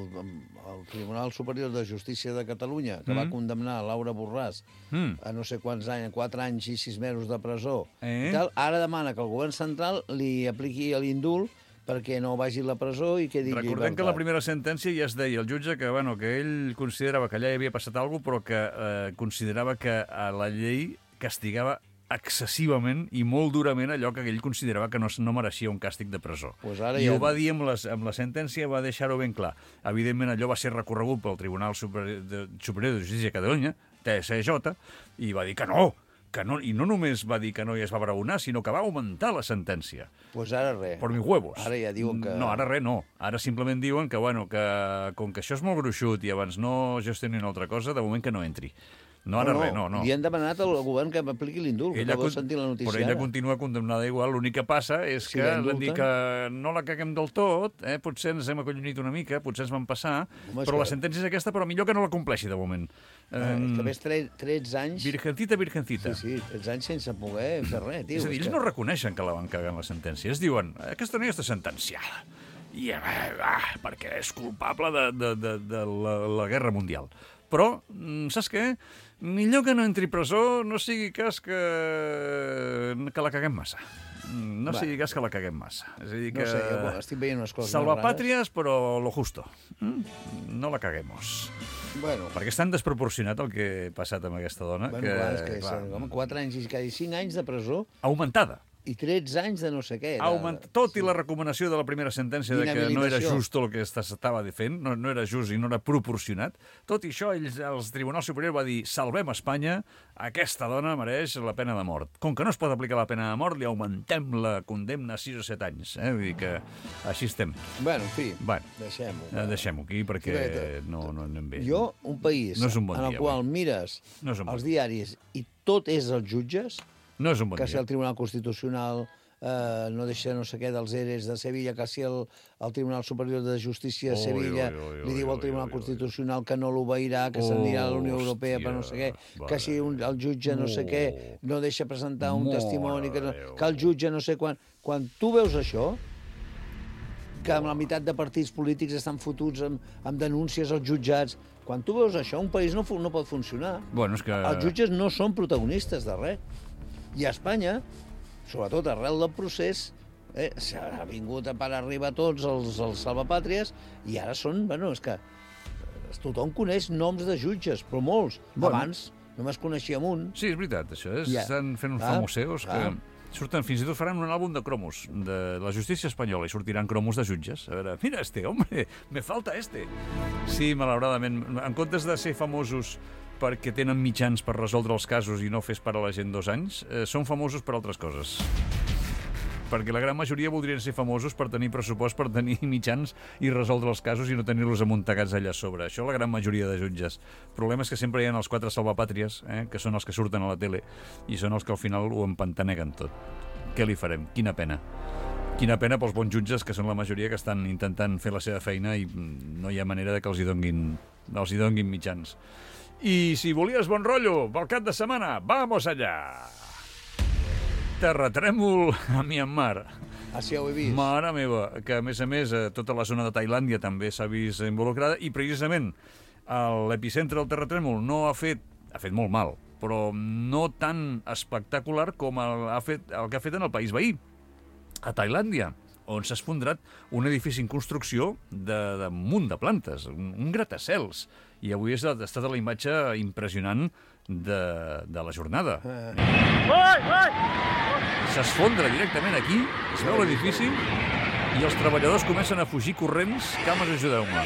el Tribunal Superior de Justícia de Catalunya, que va condemnar Laura Borràs a no sé quants anys, 4 anys i 6 mesos de presó, ara demana que el govern central li apliqui l'indult perquè no vagi a la presó i quedi llibertat. Recordem que en la primera sentència ja es deia el jutge que ell considerava que allà hi havia passat alguna cosa, però que considerava que la llei castigava excessivament i molt durament allò que ell considerava que no mereixia un càstig de presó. I ho va dir amb la sentència, va deixar-ho ben clar. Evidentment, allò va ser recorregut pel Tribunal Superior de Justícia de Catalunya, TSJ, i va dir que no, i no només va dir que no i es va braonar, sinó que va augmentar la sentència. Pues ara res. Por mis huevos. Ara ja diuen que... No, ara res no. Ara simplement diuen que, que com que això és molt gruixut i abans no gestionin altra cosa, de moment que no entri. No, ara res, no. Li han demanat al govern que apliqui l'indult, que acabo de sentir la notícia. Però ella continua condemnada igual. L'únic que passa és que l'han dit que no la caguem del tot, potser ens hem acollonit una mica, potser ens vam passar, però la sentència és aquesta, però millor que no la compleixi de moment. Que més 13 anys... Virgencita. Sí, 13 anys sense poder fer res, tio. És a dir, ells no reconeixen que la van cagar en la sentència. Ells diuen, aquesta noia està sentenciada. I perquè és culpable de la Guerra Mundial. Però, saps què? Millor que no entri a presó, no sigui cas que la caguem massa. No sigui cas que la caguem massa. És a dir, que... No sé, jo estic veient unes coses salvapàtries, però lo justo. No la caguemos. Bueno, Perquè és tan desproporcionat el que ha passat amb aquesta dona bueno, que... clar, és que home, 4 anys i quasi 5 anys de presó Augmentada. i 13 anys de no sé què. Tot i la recomanació de la primera sentència de que no era just el que s'estava fent, no era just i no era proporcionat, tot i això, el Tribunal Superior va dir salvem Espanya, aquesta dona mereix la pena de mort. Com que no es pot aplicar la pena de mort, li augmentem la condemna a 6 o 7 anys. Vull dir que així estem. Bueno, en fi, Bueno, deixem-ho. deixem-ho aquí perquè no anem bé. Jo, un país No és un bon en el dia, qual mires No és un bon els diaris i tot és els jutges, No és un bon que si dia. el Tribunal Constitucional no deixa no sé què dels EREs de Sevilla, que si el Tribunal Superior de Justícia de Sevilla li diu al Tribunal Constitucional que no l'obeirà, que s'anirà a la Unió Europea per no sé què, que si el jutge no sé què no deixa presentar un testimoni, que el jutge no sé quan... Quan tu veus això, que amb la meitat de partits polítics estan fotuts amb denúncies als jutjats, quan tu veus això, un país no pot funcionar. Bueno, és que... Els jutges no són protagonistes de res. I a Espanya, sobretot arrel del procés, s'ha vingut per arribar tots els salvapàtries i ara són, bueno, és que tothom coneix noms de jutges, però molts. Bueno. Abans només coneixíem un. Sí, és veritat, això és. Ja. Estan fent uns famoseos que surten, fins i tot faran un àlbum de cromos de la justícia espanyola i sortiran cromos de jutges. A veure, mira hombre, me falta este. Sí, malauradament, en comptes de ser famosos perquè tenen mitjans per resoldre els casos i no fer esperar la gent 2 anys, són famosos per altres coses. Perquè la gran majoria voldrien ser famosos per tenir pressupost, per tenir mitjans i resoldre els casos i no tenir-los amuntegats allà a sobre. Això la gran majoria de jutges. El problema és que sempre hi ha els 4 salvapàtries, que són els que surten a la tele, i són els que al final ho empantaneguen tot. Què li farem? Quina pena. Quina pena pels bons jutges, que són la majoria que estan intentant fer la seva feina i no hi ha manera de que els hi donguin mitjans. I si volies bon rotllo pel cap de setmana, vamos allà! Terratrèmol a Myanmar. Així ho he vist. Mare meva, que a més, tota la zona de Tailàndia també s'ha vist involucrada i precisament l'epicentre del terratrèmol no ha fet molt mal, però no tan espectacular com el que ha fet en el país veí, a Tailàndia, on s'ha esfondrat un edifici en construcció de munt de plantes, un gratacels. I avui ha estat la imatge impressionant de la jornada. S'esfondra directament aquí, es veu l'edifici, i els treballadors comencen a fugir corrents. Cames, ajudeu-me.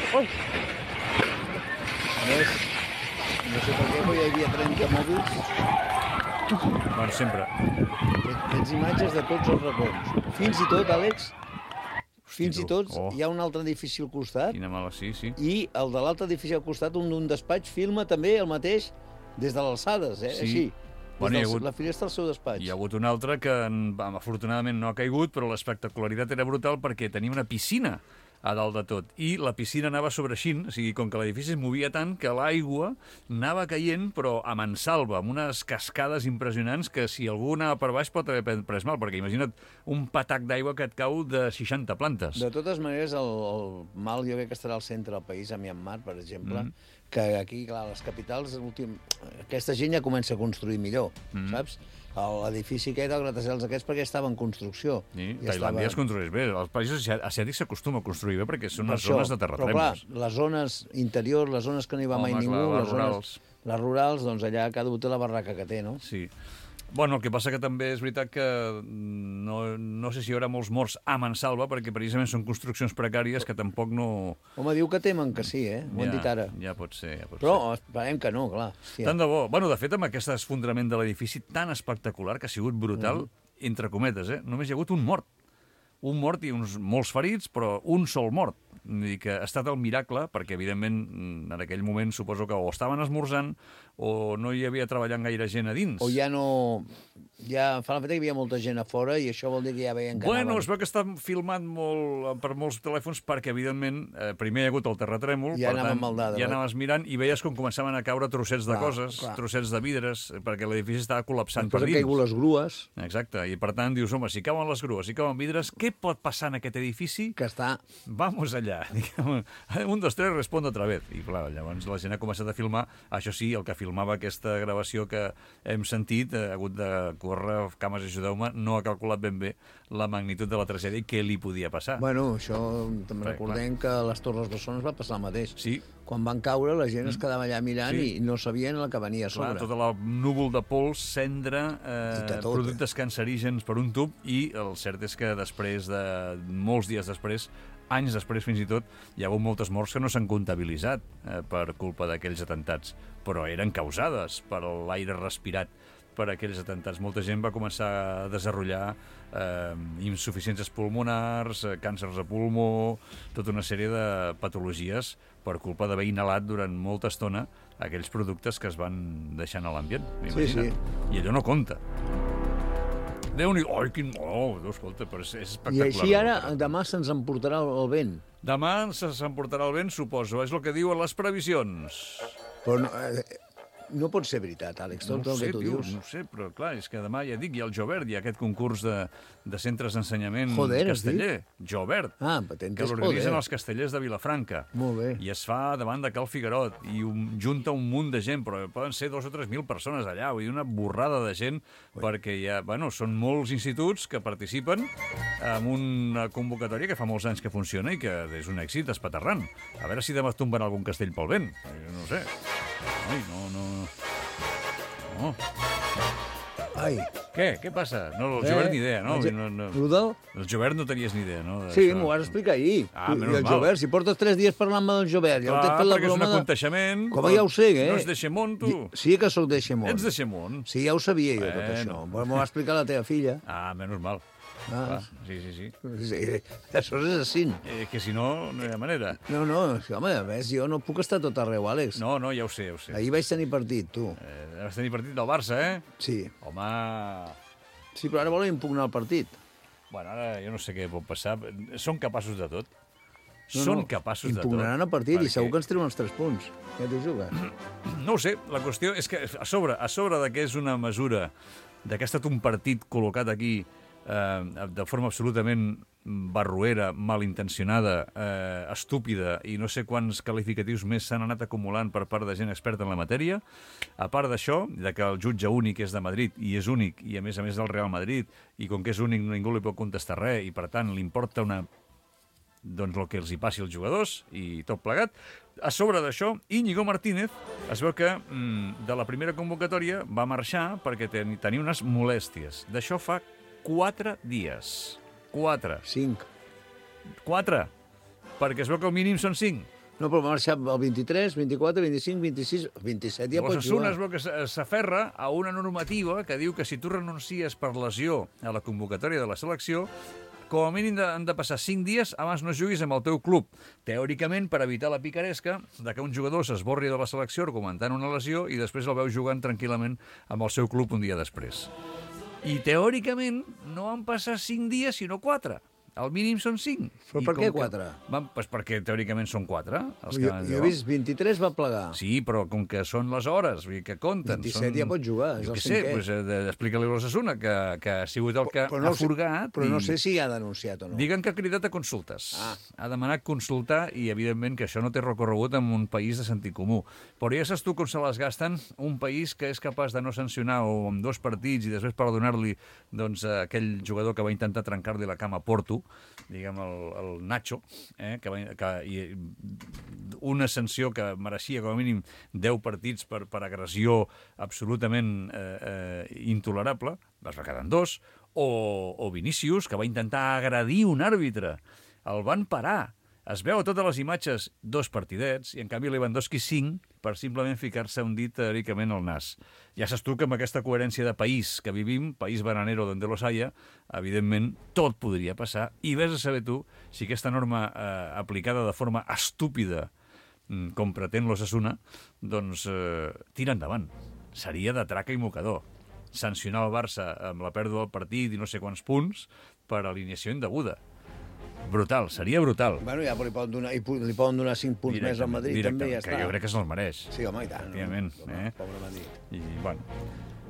A més, no sé per què, però hi havia 30 mòbils. Bueno, sempre. Tens imatges de tots els racons. Fins i tot, Àlex, fins i tot hi ha un altre edifici al costat, Quina mala, sí. i el de l'altre edifici al costat, d'un despatx, filma també el mateix des de l'alçades, Sí. així. Bueno, La finestra del seu despatx. Hi ha hagut un altre que, afortunadament, no ha caigut, però l'espectacularitat era brutal perquè tenia una piscina a dalt de tot. I la piscina anava sobreixint, o sigui, com que l'edifici es movia tant, que l'aigua anava caient, però a mansalva, amb unes cascades impressionants que si algú anava per baix pot haver pres mal, perquè imagina't un patac d'aigua que et cau de 60 plantes. De totes maneres, el mal jo crec que estarà al centre del país, a Myanmar, per exemple, que aquí, clar, a les capitals, aquesta gent ja comença a construir millor, saps? L'edifici aquest, el gratacels aquests, perquè estava en construcció. Sí, Tailàndia es construeix bé. Els països asiàtics s'acostuma a construir bé perquè són unes zones de Però, terratrèmols. clar, les zones interiors, les zones que no hi va mai ningú, les rurals, doncs allà cada un té la barraca que té, no? Sí. Bueno, el que passa que també és veritat que no sé si hi haurà molts morts a mansalva, perquè precisament són construccions precàries que tampoc no... Home, diu que temen que sí, ho han dit ara. Ja pot ser, Però esperem que no, clar. Hòstia. Tant de bo. Bueno, de fet, amb aquest esfondrament de l'edifici tan espectacular, que ha sigut brutal, entre cometes, només hi ha hagut un mort. Un mort i molts ferits, però un sol mort. Vull dir que ha estat el miracle, perquè, evidentment, en aquell moment suposo que o estaven esmorzant o no hi havia treballant gaire gent a dins. O ja no... Ja fa la fet que hi havia molta gent a fora i això vol dir que ja veien que Bueno, anaven. es veu que està filmat per molts telèfons perquè, evidentment, primer hi ha hagut el terratrèmol, Ja per anaven tant, mal dades, ja anaves mirant i veies com començaven a caure trossets de coses, clar. trossets de vidres, perquè l'edifici estava col·lapsant Després per han dins. caigut les grues, Exacte, i per tant dius, home, si cauen les grues, si cauen vidres, què pot passar en aquest edifici? que està... Vamos allà? Un, dos, tres, respondo otra vez. I clar, llavors la gent ha començat a filmar. Això sí, el que filmava aquesta gravació que hem sentit, ha hagut de córrer, cames, ajudeu-me, no ha calculat ben bé la magnitud de la tragèdia i què li podia passar. Bueno, això també recordem que a les Torres Bessones va passar el mateix. Sí. Quan van caure, la gent es quedava allà mirant i no sabien el que venia a sobre. Clar, tota la núvol de pols, cendra, productes cancerígens per un tub, i el cert és que després de molts dies després, anys després fins i tot, hi ha hagut moltes morts que no s'han comptabilitzat per culpa d'aquells atentats, però eren causades per l'aire respirat per aquells atentats. Molta gent va començar a desenvolupar insuficiències pulmonars, càncers de pulmó, tota una sèrie de patologies per culpa d'haver inhalat durant molta estona aquells productes que es van deixant a l'ambient. Sí. I allò no compta. Déu-n'hi-do. Ai, quin... Oh, escolta, però és espectacular. I així ara, demà se'ns emportarà el vent. Demà s'emportarà el vent, suposo. És el que diuen les previsions. Però no pot ser veritat, Àlex, tot el que tu dius. No ho sé, però clar, és que demà, ja dic, hi ha el Jovert, hi ha aquest concurs de centres d'ensenyament casteller. Jovert, que l'organitzen els castellers de Vilafranca. Molt bé. I es fa davant de Cal Figuerot, i junta un munt de gent, però poden ser 2.000 o 3.000 persones allà, vull dir, una borrada de gent, perquè són molts instituts que participen en una convocatòria que fa molts anys que funciona i que és un èxit espaterrant. A veure si demà tomben algun castell pel vent. No sé. Ai, no. Ai. Què passa? No, el Jovert ni idea, no? El Jovert no tenies ni idea, no? Sí, m'ho vas explicar ahir. I el Jovert, si portes 3 dies parlant-me del Jovert, ja t'he fet la perquè és un broma aconteixement. Com ja ho sé, No és de Xemont, tu. Sí que sóc de Xemont. Ets de Xemont. Sí, ja ho sabia jo, tot això. M'ho va explicar la teva filla. Menys mal. Sí. Això és així. Que si no, no hi ha manera. No, home, a més, jo no puc estar tot arreu, Àlex. No, ja ho sé. Ahir vaig tenir partit, tu. Vas tenir partit del Barça, Sí. Home... Sí, però ara volen impugnar el partit. Bueno, ara jo no sé què pot passar. Són capaços de tot. Són capaços de tot. Impugnaran el partit i segur que ens treuen els 3 punts. Ja t'ho jugues. No ho sé, la qüestió és que a sobre de que és una mesura de que ha estat un partit col·locat aquí de forma absolutament barroera, malintencionada, estúpida, i no sé quants qualificatius més s'han anat acumulant per part de gent experta en la matèria. A part d'això, de que el jutge únic és de Madrid, i és únic, i a més del Real Madrid, i com que és únic ningú li pot contestar res, i per tant li importa doncs el que els hi passi als jugadors i tot plegat. A sobre d'això, Íñigo Martínez es veu que de la primera convocatòria va marxar perquè tenia unes molèsties. D'això fa 4 dies. 4. 5. 4. Perquè es veu que el mínim són 5. No, però va marxar el 23, 24, 25, 26, 27 ja pots L'Osasuna jugar. es veu que s'aferra a una normativa que diu que si tu renuncies per lesió a la convocatòria de la selecció, com a mínim han de passar 5 dies abans no juguis amb el teu club. Teòricament, per evitar la picaresca de que un jugador s'esborri de la selecció argumentant una lesió i després el veu jugant tranquil·lament amb el seu club un dia després. I teòricament no han passat 5 dies, sinó 4. El mínim són 5. Però per què 4? Pues perquè teòricament són 4. Jo he vist 23 va plegar. Sí, però com que són les hores, vull dir que compten. 27 ja pots jugar, és el cinquè. Jo què sé, explica-li a l'Osasuna que ha sigut el que ha furgat. Però no sé si ha denunciat o no. Diguen que ha cridat a consultes. Ha demanat consultar i, evidentment, que això no té recorregut en un país de sentit comú. Però ja saps tu com se les gasten un país que és capaç de no sancionar o amb 2 partits i després perdonar-li aquell jugador que va intentar trencar-li la cama a Porto, diguem el Nacho, i una sanció que mereixia com a mínim 10 partits per agressió absolutament intolerable, es va quedar en 2, o Vinícius, que va intentar agredir un àrbitre. El van parar. Es veu a totes les imatges 2 partidets, i en canvi Lewandowski 5, per simplement ficar-se un dit teòricament al nas. Ja saps tu que amb aquesta coherència de país que vivim, país bananero donde los haya, evidentment tot podria passar, i vés a saber tu si aquesta norma aplicada de forma estúpida, com pretén l'Osasuna, doncs tira endavant. Seria de traca i mocador. Sancionar el Barça amb la pèrdua del partit i no sé quants punts per alineació indeguda. Brutal, seria brutal. Bueno, ja li poden donar 5 punts més al Madrid, també, ja està. Que jo crec que se'ls mereix. Sí, home, i tant. Òbviament. Pobre Madrid. I, bueno...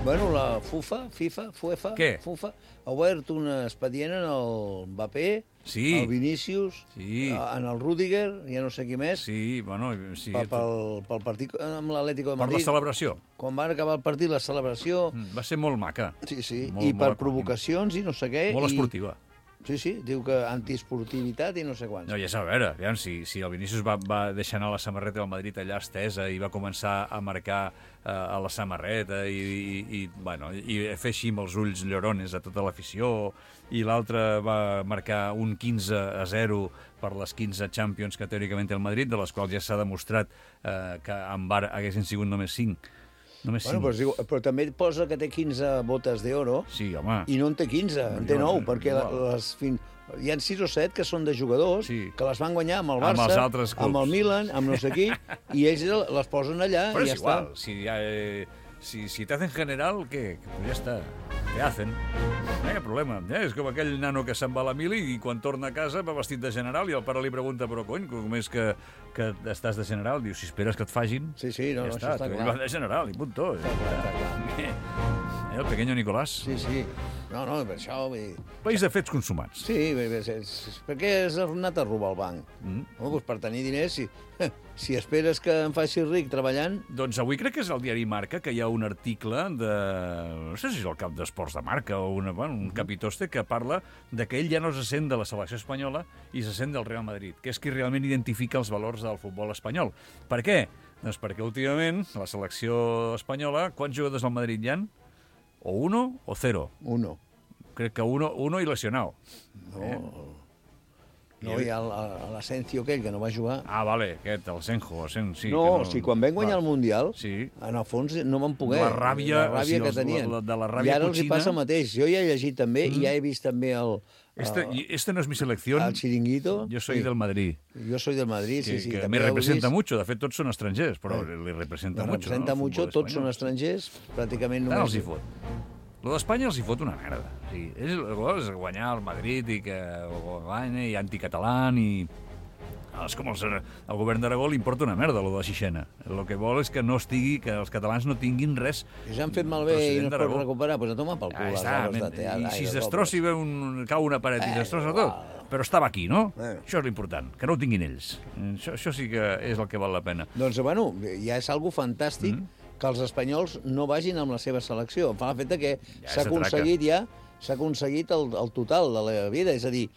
Bueno, la FIFA, Què? ha obert un expedient en el Mbappé, Sí. el Vinícius, Sí. en el Rüdiger, ja no sé qui més, Sí, bueno... Sí, pel partit amb l'Atlético de per la Madrid. celebració. Quan va acabar el partit, la celebració, Va ser molt maca. sí, Molt, i per molt provocacions i no sé què. Molt esportiva. Sí, diu que antiesportivitat i no sé quants. No, ja és a veure, aviam, si el Vinícius va deixar anar la samarreta del Madrid allà estesa i va començar a marcar a la samarreta i fer així amb els ulls llorones a tota l'afició, i l'altre va marcar un 15-0 per les 15 Champions que teòricament té el Madrid, de les quals ja s'ha demostrat que en VAR haguessin sigut només 5. Només 5. Bueno, però també et posa que té 15 botes d'oro Sí, home. i no en té 15, en té 9, perquè hi ha 6 o 7 que són de jugadors Sí. que les van guanyar amb el Amb Barça, els altres clubs. amb el Milan, amb no sé qui, i ells les posen allà Però i ja és igual, està. si te hacen general, ¿qué? Pues ya está, te hacen. No hi ha problema. És com aquell nano que se'n va a la mili i quan torna a casa va vestit de general i el pare li pregunta, però cony, com és que estàs de general? Diu, si esperes que et fagin, Sí, no, ja això està, està tu clar. vas de general i punto. Està clar. El pequeño Nicolás. Sí. No, per això... Vull dir... País de fets consumats. Sí, per què has anat a robar el banc? Doncs per tenir diners, si esperes que em faci ric treballant... Doncs avui crec que és el diari Marca que hi ha un article de... no sé si és el cap d'esports de Marca o un capitoste que parla de que ell ja no se sent de la selecció espanyola i se sent del Real Madrid, que és qui realment identifica els valors del futbol espanyol. Per què? Doncs perquè últimament la selecció espanyola, quants jugadors al Madrid hi ha? O 1 o 0? 1. Crec que 1 i lesionado. No, hi ha l'Asencio aquell que no va jugar. Ah, vale, aquest, el Senjo. Sí, No, o sigui, quan vam guanyar el Mundial, Sí. en el fons no van poder. La ràbia, la ràbia o sigui, que tenien. de la ràbia I ara els hi cochina. passa el mateix. Jo ja he llegit també, i ja he vist també Este no es mi selección. el Chiringuito. Yo soy Sí. del Madrid. Jo soy del Madrid, Que, sí. que també me ho he representa vist. mucho. De fet, tots són estrangers, però li representa Bueno, mucho. representa no? El mucho, futbol tots són espanyol. estrangers, pràcticament Tant només... els hi fot. Lo d'Espanya els hi fot una merda. O sigui, és guanyar el Madrid i que guanya, i anticatalà, i... És com el govern d'Aragó li importa una merda, lo de la Xixena. El que vol és que no estigui, que els catalans no tinguin res. I s'han fet malbé i no es pot d'Aragó. recuperar, doncs a tomar pel cul Ah, les està, obres de teatre. i si de es tot. destrossi, cau una paret i destrossa tot. Però estava aquí, no? Això és l'important, que no ho tinguin ells. Això sí que és el que val la pena. Doncs, bueno, ja és algo fantàstic que els espanyols no vagin amb la seva selecció. Em fa l'efecte que Ja s'ha aconseguit el total de la vida. És a dir,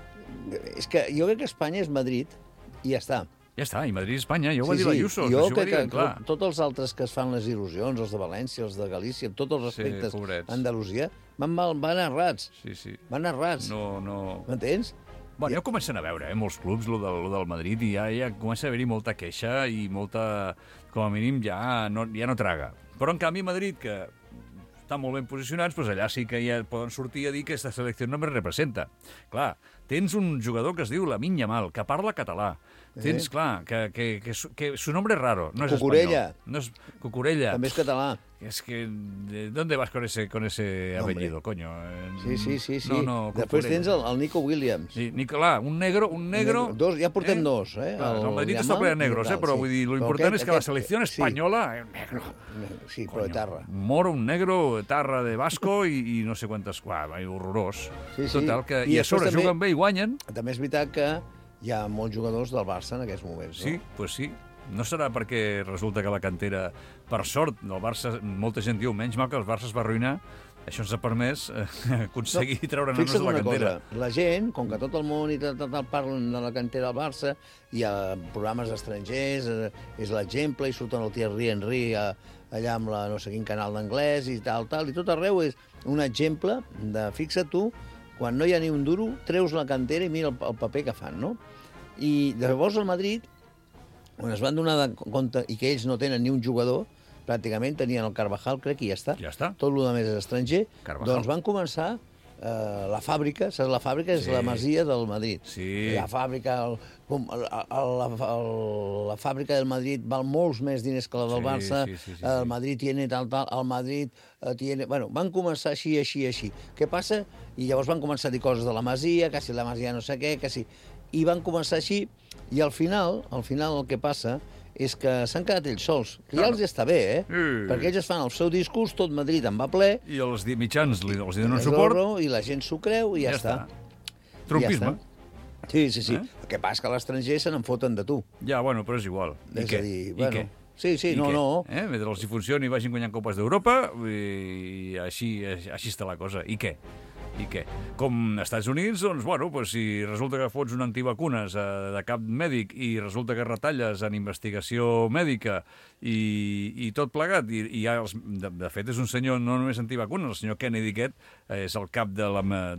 és que jo crec que Espanya és Madrid i ja està. Ja està, i Madrid i Espanya, ja ho va dir l'Ayuso. Jo això ho va crec dir ben que clar. tots els altres que es fan les il·lusions, els de València, els de Galícia, amb tots els respectes, pobrets. Andalusia, van errats. Sí. Van errats. No... M'entens? Bueno, ja ho comencen a veure, molts clubs, lo del Madrid, i ja comença a haver-hi molta queixa i molta... Com a mínim ja no traga. Però, en canvi, Madrid, que estan molt ben posicionats, doncs allà sí que ja poden sortir a dir que aquesta selecció no me representa. Clar, tens un jugador que es diu Lamine Yamal, que parla català. Tens, clar, que su nombre es raro, no es Cucurella. español. No es Cucurella. També és català. Es que, ¿dónde vas con ese apellido, coño? Sí. No, Després tens el Nico Williams. Sí, Nicolás, un negro... Dos, ja portem dos, eh? Clar, el Madrid està Yamal ple de i negros, tal, però sí. vull dir, lo Però important és que la aquest- selecció espanyola és negro. Sí, però etarra. Un moro, un negro, tarra de vasco i no sé quantes... horrorós. Sí. Total, que... I I a sobre després també- juguen bé i guanyen. També és veritat que hi ha molts jugadors del Barça en aquests moments, no? Sí, doncs sí. No serà perquè resulta que la cantera, per sort, del Barça, molta gent diu, menys mal que el Barça es va arruïnar, això ens ha permès aconseguir treure nanos de Fixa't la una cantera. cosa, la gent, com que tot el món i tal, parlen de la cantera del Barça, hi ha programes estrangers, és l'exemple, i surten el Thierry Henry allà amb la no sé quin canal d'anglès i tal, i tot arreu és un exemple de, fixa't tu, quan no hi ha ni un duro, treus la cantera i mira el paper que fan, no? I llavors al Madrid, quan es van donar compte i que ells no tenen ni un jugador, pràcticament tenien el Carvajal, crec, i ja està. Ja està. Tot el més és estranger. Carvajal. Doncs van començar la fàbrica, saps? La fàbrica és Sí. la masia del Madrid. Sí. La fàbrica, la fàbrica del Madrid val molts més diners que la del Sí, Barça. sí. El Madrid tiene tal, el Madrid tiene... Bueno, van començar així. Què passa? I llavors van començar a dir coses de la masia, que si la masia no sé què, que si... I van començar així, i al final el que passa és que s'han quedat ells sols, que ja els està bé, perquè ells es fan el seu discurs, tot Madrid en va ple, I els mitjans els donen suport. i la gent s'ho creu i ja està. Trumpisme. Sí. El que passa és que a l'estranger se n'en foten de tu. Ja, bueno, però és igual. I És què? a dir, I bueno, què? Sí, I no, què? no. Mentre els hi funcioni i vagin guanyant Copes d'Europa, i així està la cosa. I què? Com als Estats Units, doncs, bueno, si resulta que fots un antivacunes de cap mèdic i resulta que retalles en investigació mèdica i tot plegat, i ja, de fet, és un senyor no només antivacunes, el senyor Kennedy aquest és el cap de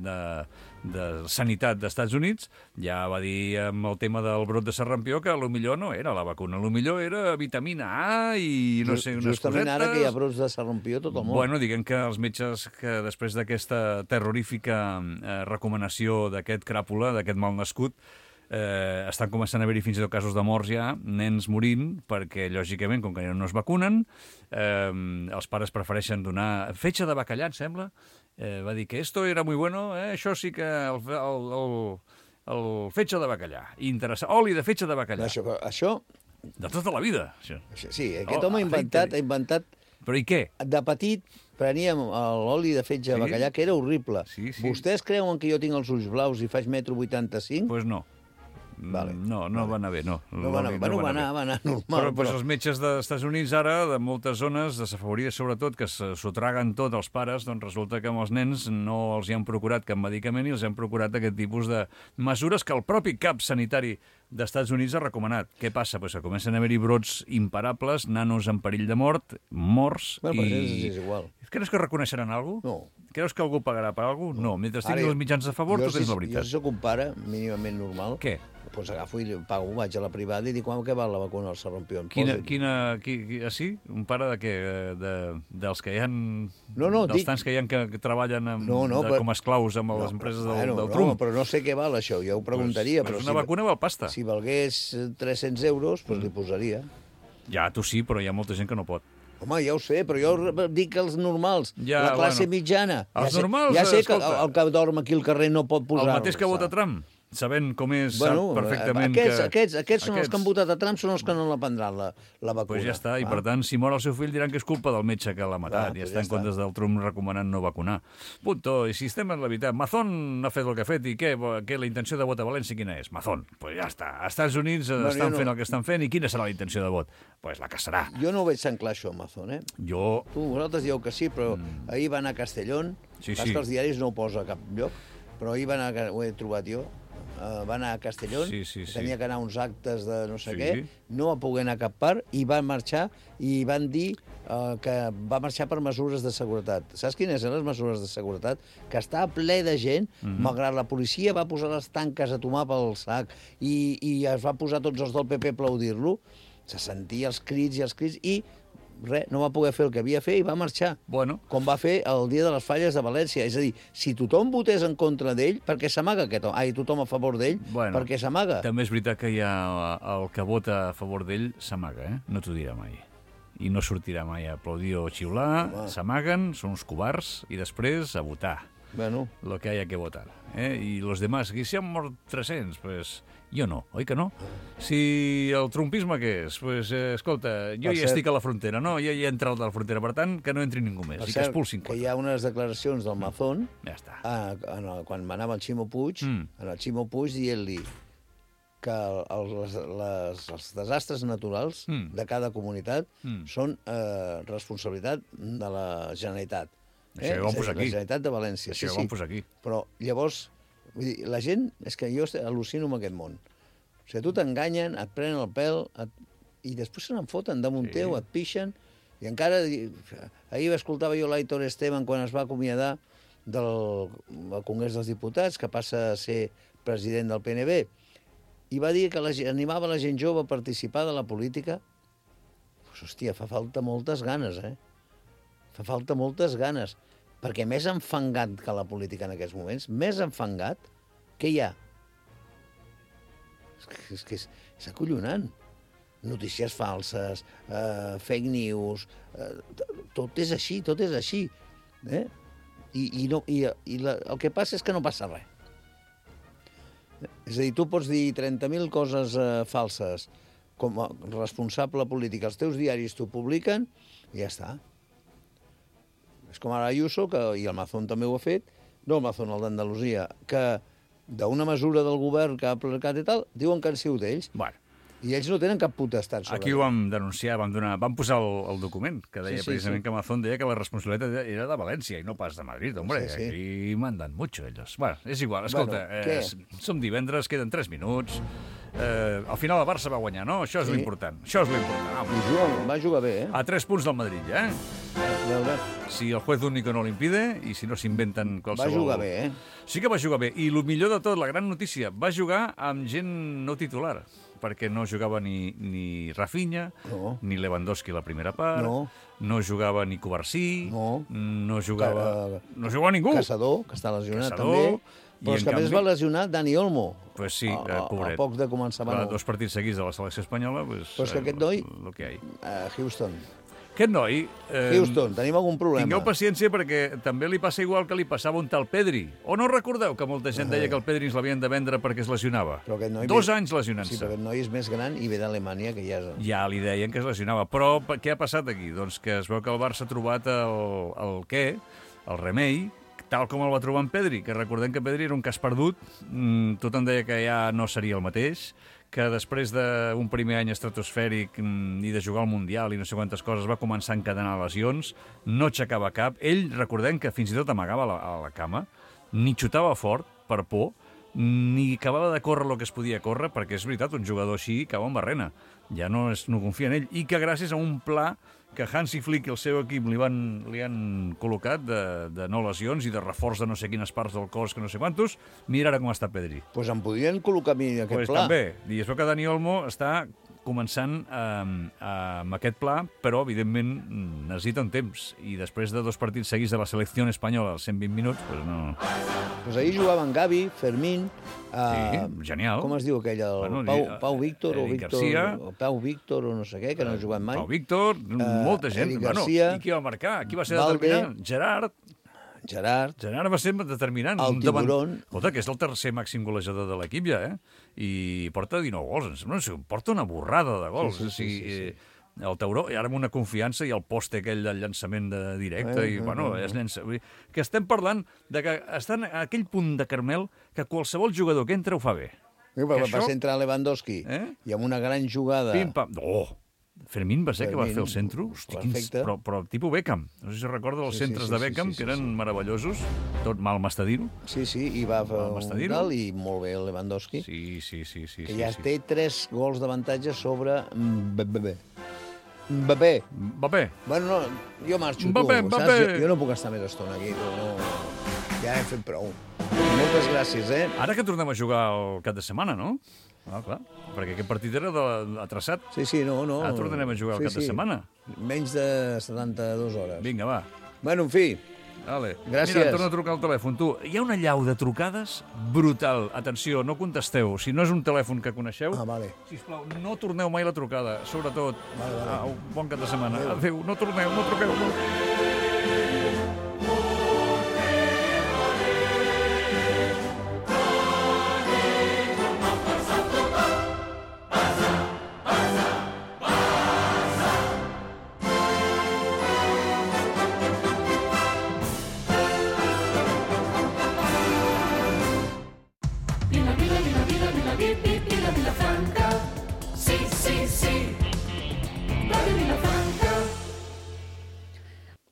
Sanitat dels Estats Units, ja va dir amb el tema del brot de sarampió que potser no era la vacuna, potser era vitamina A i no sé, unes Justament cosetes. ara que hi ha brots de sarampió a tot el món. Bueno, diguem que els metges que després d'aquesta terrorífica recomanació d'aquest cràpula, d'aquest malnascut, estan començant a haver-hi fins i tot casos de morts ja, nens morint, perquè, lògicament, com que no es vacunen, els pares prefereixen donar fetge de bacallà, em sembla. Va dir que esto era muy bueno, això sí que el fetge de bacallà. Interessant. Oli de fetge de bacallà. Això De tota la vida. Això. sí, aquest home ha inventat... Però i què? De petit preníem l'oli de fetge de bacallà, que era horrible. Sí. Vostès creuen que jo tinc els ulls blaus i faig 1,85 m? Pues no. Vale. No va anar bé, no. No va anar, va anar normal. Però els metges dels Estats Units ara, de moltes zones desafavorides sobretot, que s'ho traguen tot els pares, doncs resulta que amb els nens no els hi han procurat cap medicament i els han procurat aquest tipus de mesures que el propi cap sanitari dels Estats Units ha recomanat. Què passa? Pues que comencen a haver-hi brots imparables, nanos en perill de mort, morts... Bueno, però és igual. Creus que reconeixeran alguna cosa? No. Creus que algú pagarà per alguna cosa? No. Mentre tinguin els mitjans a favor, tot és la veritat. Jo, si soc un pare mínimament normal, Què? doncs agafo i pago, vaig a la privada i dic, què val la vacuna al sarampió? Sí? Un pare de què? Dels que hi ha... No, dels dic... tants que hi ha que treballen com a esclaus amb les empreses del Trump. No, però no sé què val això, jo ho preguntaria. Però una vacuna val pasta. Si valgués 300 euros, doncs li posaria. Ja, tu sí, però hi ha molta gent que no pot. Home, ja ho sé, però jo dic que els normals, la classe mitjana... Els normals, ja sé que escolta, el que dorm aquí al carrer no pot posar-lo. El mateix que vota Trump, sabent com és, sap perfectament aquests són els que han votat a Trump, són els que no la prendran, la vacuna. Pues ja està, i per tant, si mor el seu fill diran que és culpa del metge que l'ha matat, i està en comptes del Trump recomanant no vacunar. Punto. I si estem en la veritat, Mazón ha fet el que ha fet, i què la intenció de vot a València quina és? Mazón. Pues ja està. Als Estats Units estan fent el que estan fent, i quina serà la intenció de vot? Pues la que serà. Jo no ho veig tan clar, això, Mazón, Vosaltres dieu que sí, però ahir va anar a Castellón, que els diaris no ho posa a cap lloc, però ahir va anar, ho he trobat jo, va anar a Castellón, tenia que anar a uns actes de no sé què, no va poder anar a cap part, i van marxar, i van dir que va marxar per mesures de seguretat. Saps quines eren les mesures de seguretat? Que està ple de gent, malgrat la policia va posar les tanques a tomar pel sac, i es va posar tots els del PP a aplaudir-lo, se sentia els crits, i res, no va poder fer el que havia de fer i va marxar. Com va fer el dia de les falles de València. És a dir, si tothom votés en contra d'ell, per què s'amaga aquest home? Tothom a favor d'ell, per què s'amaga? També és veritat que hi ha el que vota a favor d'ell s'amaga, no t'ho dirà mai. I no sortirà mai a aplaudir o xiular, s'amaguen, són uns covards, i després a votar. Lo que haya que votar. I los demás, que si han mort 300, pues... Jo no, oi que no? Si el trumpisme què és? Pues, escolta, jo ja estic a la frontera, no? Ja he entrat a la frontera, per tant, que no entri ningú més, i que expulsin quatre. Que hi ha unes declaracions del Mazón, ja està. Quan anava el Ximo Puig, dient-li que els desastres naturals de cada comunitat són responsabilitat de la Generalitat. Això ja ho vam posar aquí. La Generalitat de València. Això ja ho vam posar aquí. Però llavors... Vull dir, la gent, és que jo al·lucino amb aquest món. O sigui, tu t'enganyen, et prenen el pèl, i després se n'en foten damunt teu, et pixen, i encara... Ahir escoltava jo l'Aitor Esteban quan es va acomiadar del Congrés dels Diputats, que passa a ser president del PNB, i va dir que animava la gent jove a participar de la política. Pues, hòstia, fa falta moltes ganes, Fa falta moltes ganes. Perquè més enfangat que la política en aquests moments, més enfangat, què hi ha? És que és acollonant. Notícies falses, fake news, tot és així, tot és així. El que passa és que no passa res. És a dir, tu pots dir 30.000 coses falses com a responsable polític, els teus diaris t'ho publiquen i ja està. És com ara Ayuso, i el Mazón també ho ha fet, no el Mazón, el d'Andalusia, que d'una mesura del govern que ha aplicat i tal, diuen que han sigut ells. Bueno, I ells no tenen cap potestat sobre aquí ho vam denunciar, vam posar el document, que deia precisament que Amazon deia que la responsabilitat era de València i no pas de Madrid, hombre. Sí. Aquí mandan mucho ells. Bueno, és igual, escolta, som divendres, queden 3 minuts, al final el Barça va guanyar, no? Això és l'important. Això és l'important. Va jugar bé, A 3 punts del Madrid, ja, Veure. Si el juez único no l'impide i si no s'inventen qualsevol... Va jugar bé, Sí que va jugar bé. I el millor de tot, la gran notícia, va jugar amb gent no titular, perquè no jugava ni Rafinha, ni Lewandowski la primera part, no jugava ni Covarsí, no jugava ningú. Caçador, que està lesionat també, però és que a més va lesionar Dani Olmo. Pues sí, pobret. A poc de començar. Clar, 2 partits seguits de la selecció espanyola, pues... Però és que aquest noi... Lo que hi ha. Houston. Aquest noi... Houston, tenim algun problema. Tingueu paciència perquè també li passa igual que li passava un tal Pedri. O no recordeu que molta gent deia que el Pedri ens l'havien de vendre perquè es lesionava? 2 anys lesionant-se. Sí, però aquest noi és més gran i ve d'Alemanya, que ja és... Ja li deien que es lesionava. Però què ha passat aquí? Doncs que es veu que el Barça ha trobat el remei, tal com el va trobar en Pedri, que recordem que Pedri era un cas perdut, tothom deia que ja no seria el mateix, que després d'un primer any estratosfèric i de jugar al Mundial i no sé quantes coses va començar a encadenar lesions, no aixecava cap. Ell, recordem que fins i tot amagava a la cama, ni xutava fort per por, ni acabava de córrer el que es podia córrer, perquè és veritat, un jugador així cau en barrena. Ja no confia en ell. I que gràcies a un pla que Hansi Flick i el seu equip li han col·locat de no lesions i de reforç de no sé quines parts del cos, que no sé quantos, mira ara com està Pedri. Doncs em podrien col·locar a mi aquest pla. També. I es veu que Dani Olmo està començant amb aquest pla, però, evidentment, necessita un temps. I després de 2 partits seguits de la selecció espanyola als 120 minuts, doncs no... Doncs ahir jugaven Gavi, Fermín... Sí, genial. Com es diu aquell? Pau Víctor o Pau Víctor o no sé què, que no ha jugat mai. Pau Víctor, molta gent. I qui va marcar? Qui va ser determinant? Gerard va ser determinant. El Tiburón. Escolta, que és el tercer màxim golejador de l'equip ja, I porta 19 gols. Porta una borrada de gols. Sí. El Tauró, i ara amb una confiança i el poste aquell del llançament directe, es llença. Que estem parlant de que estan a aquell punt de Carmel que qualsevol jugador que entra ho fa bé. Va ser entrar Lewandowski i amb una gran jugada... Pim-pam. Fermín va ser que va fer el centre, però tipus Beckham. No sé si recorda els centres de Beckham, que eren meravellosos, tot mal Mastadiro. Sí, i va fer un tal, i molt bé el Lewandowski. Sí. Que ja té 3 gols d'avantatge sobre Mbappé. Bueno, no, jo marxo, saps? Jo no puc estar més estona aquí, ja hem fet prou. Moltes gràcies, Ara que tornem a jugar el cap de setmana, no? Clar, perquè aquest partit era atraçat. Sí, no. Ara tornarem a jugar el cap de setmana. Menys de 72 hores. Vinga, va. Bueno, en fi. Vale. Gràcies. Mira, torna a trucar al telèfon. Tu, hi ha una llau de trucades brutal. Atenció, no contesteu. Si no és un telèfon que coneixeu, sisplau, no torneu mai la trucada. Sobretot, bon cap de setmana. Adéu, no torneu, no truqueu.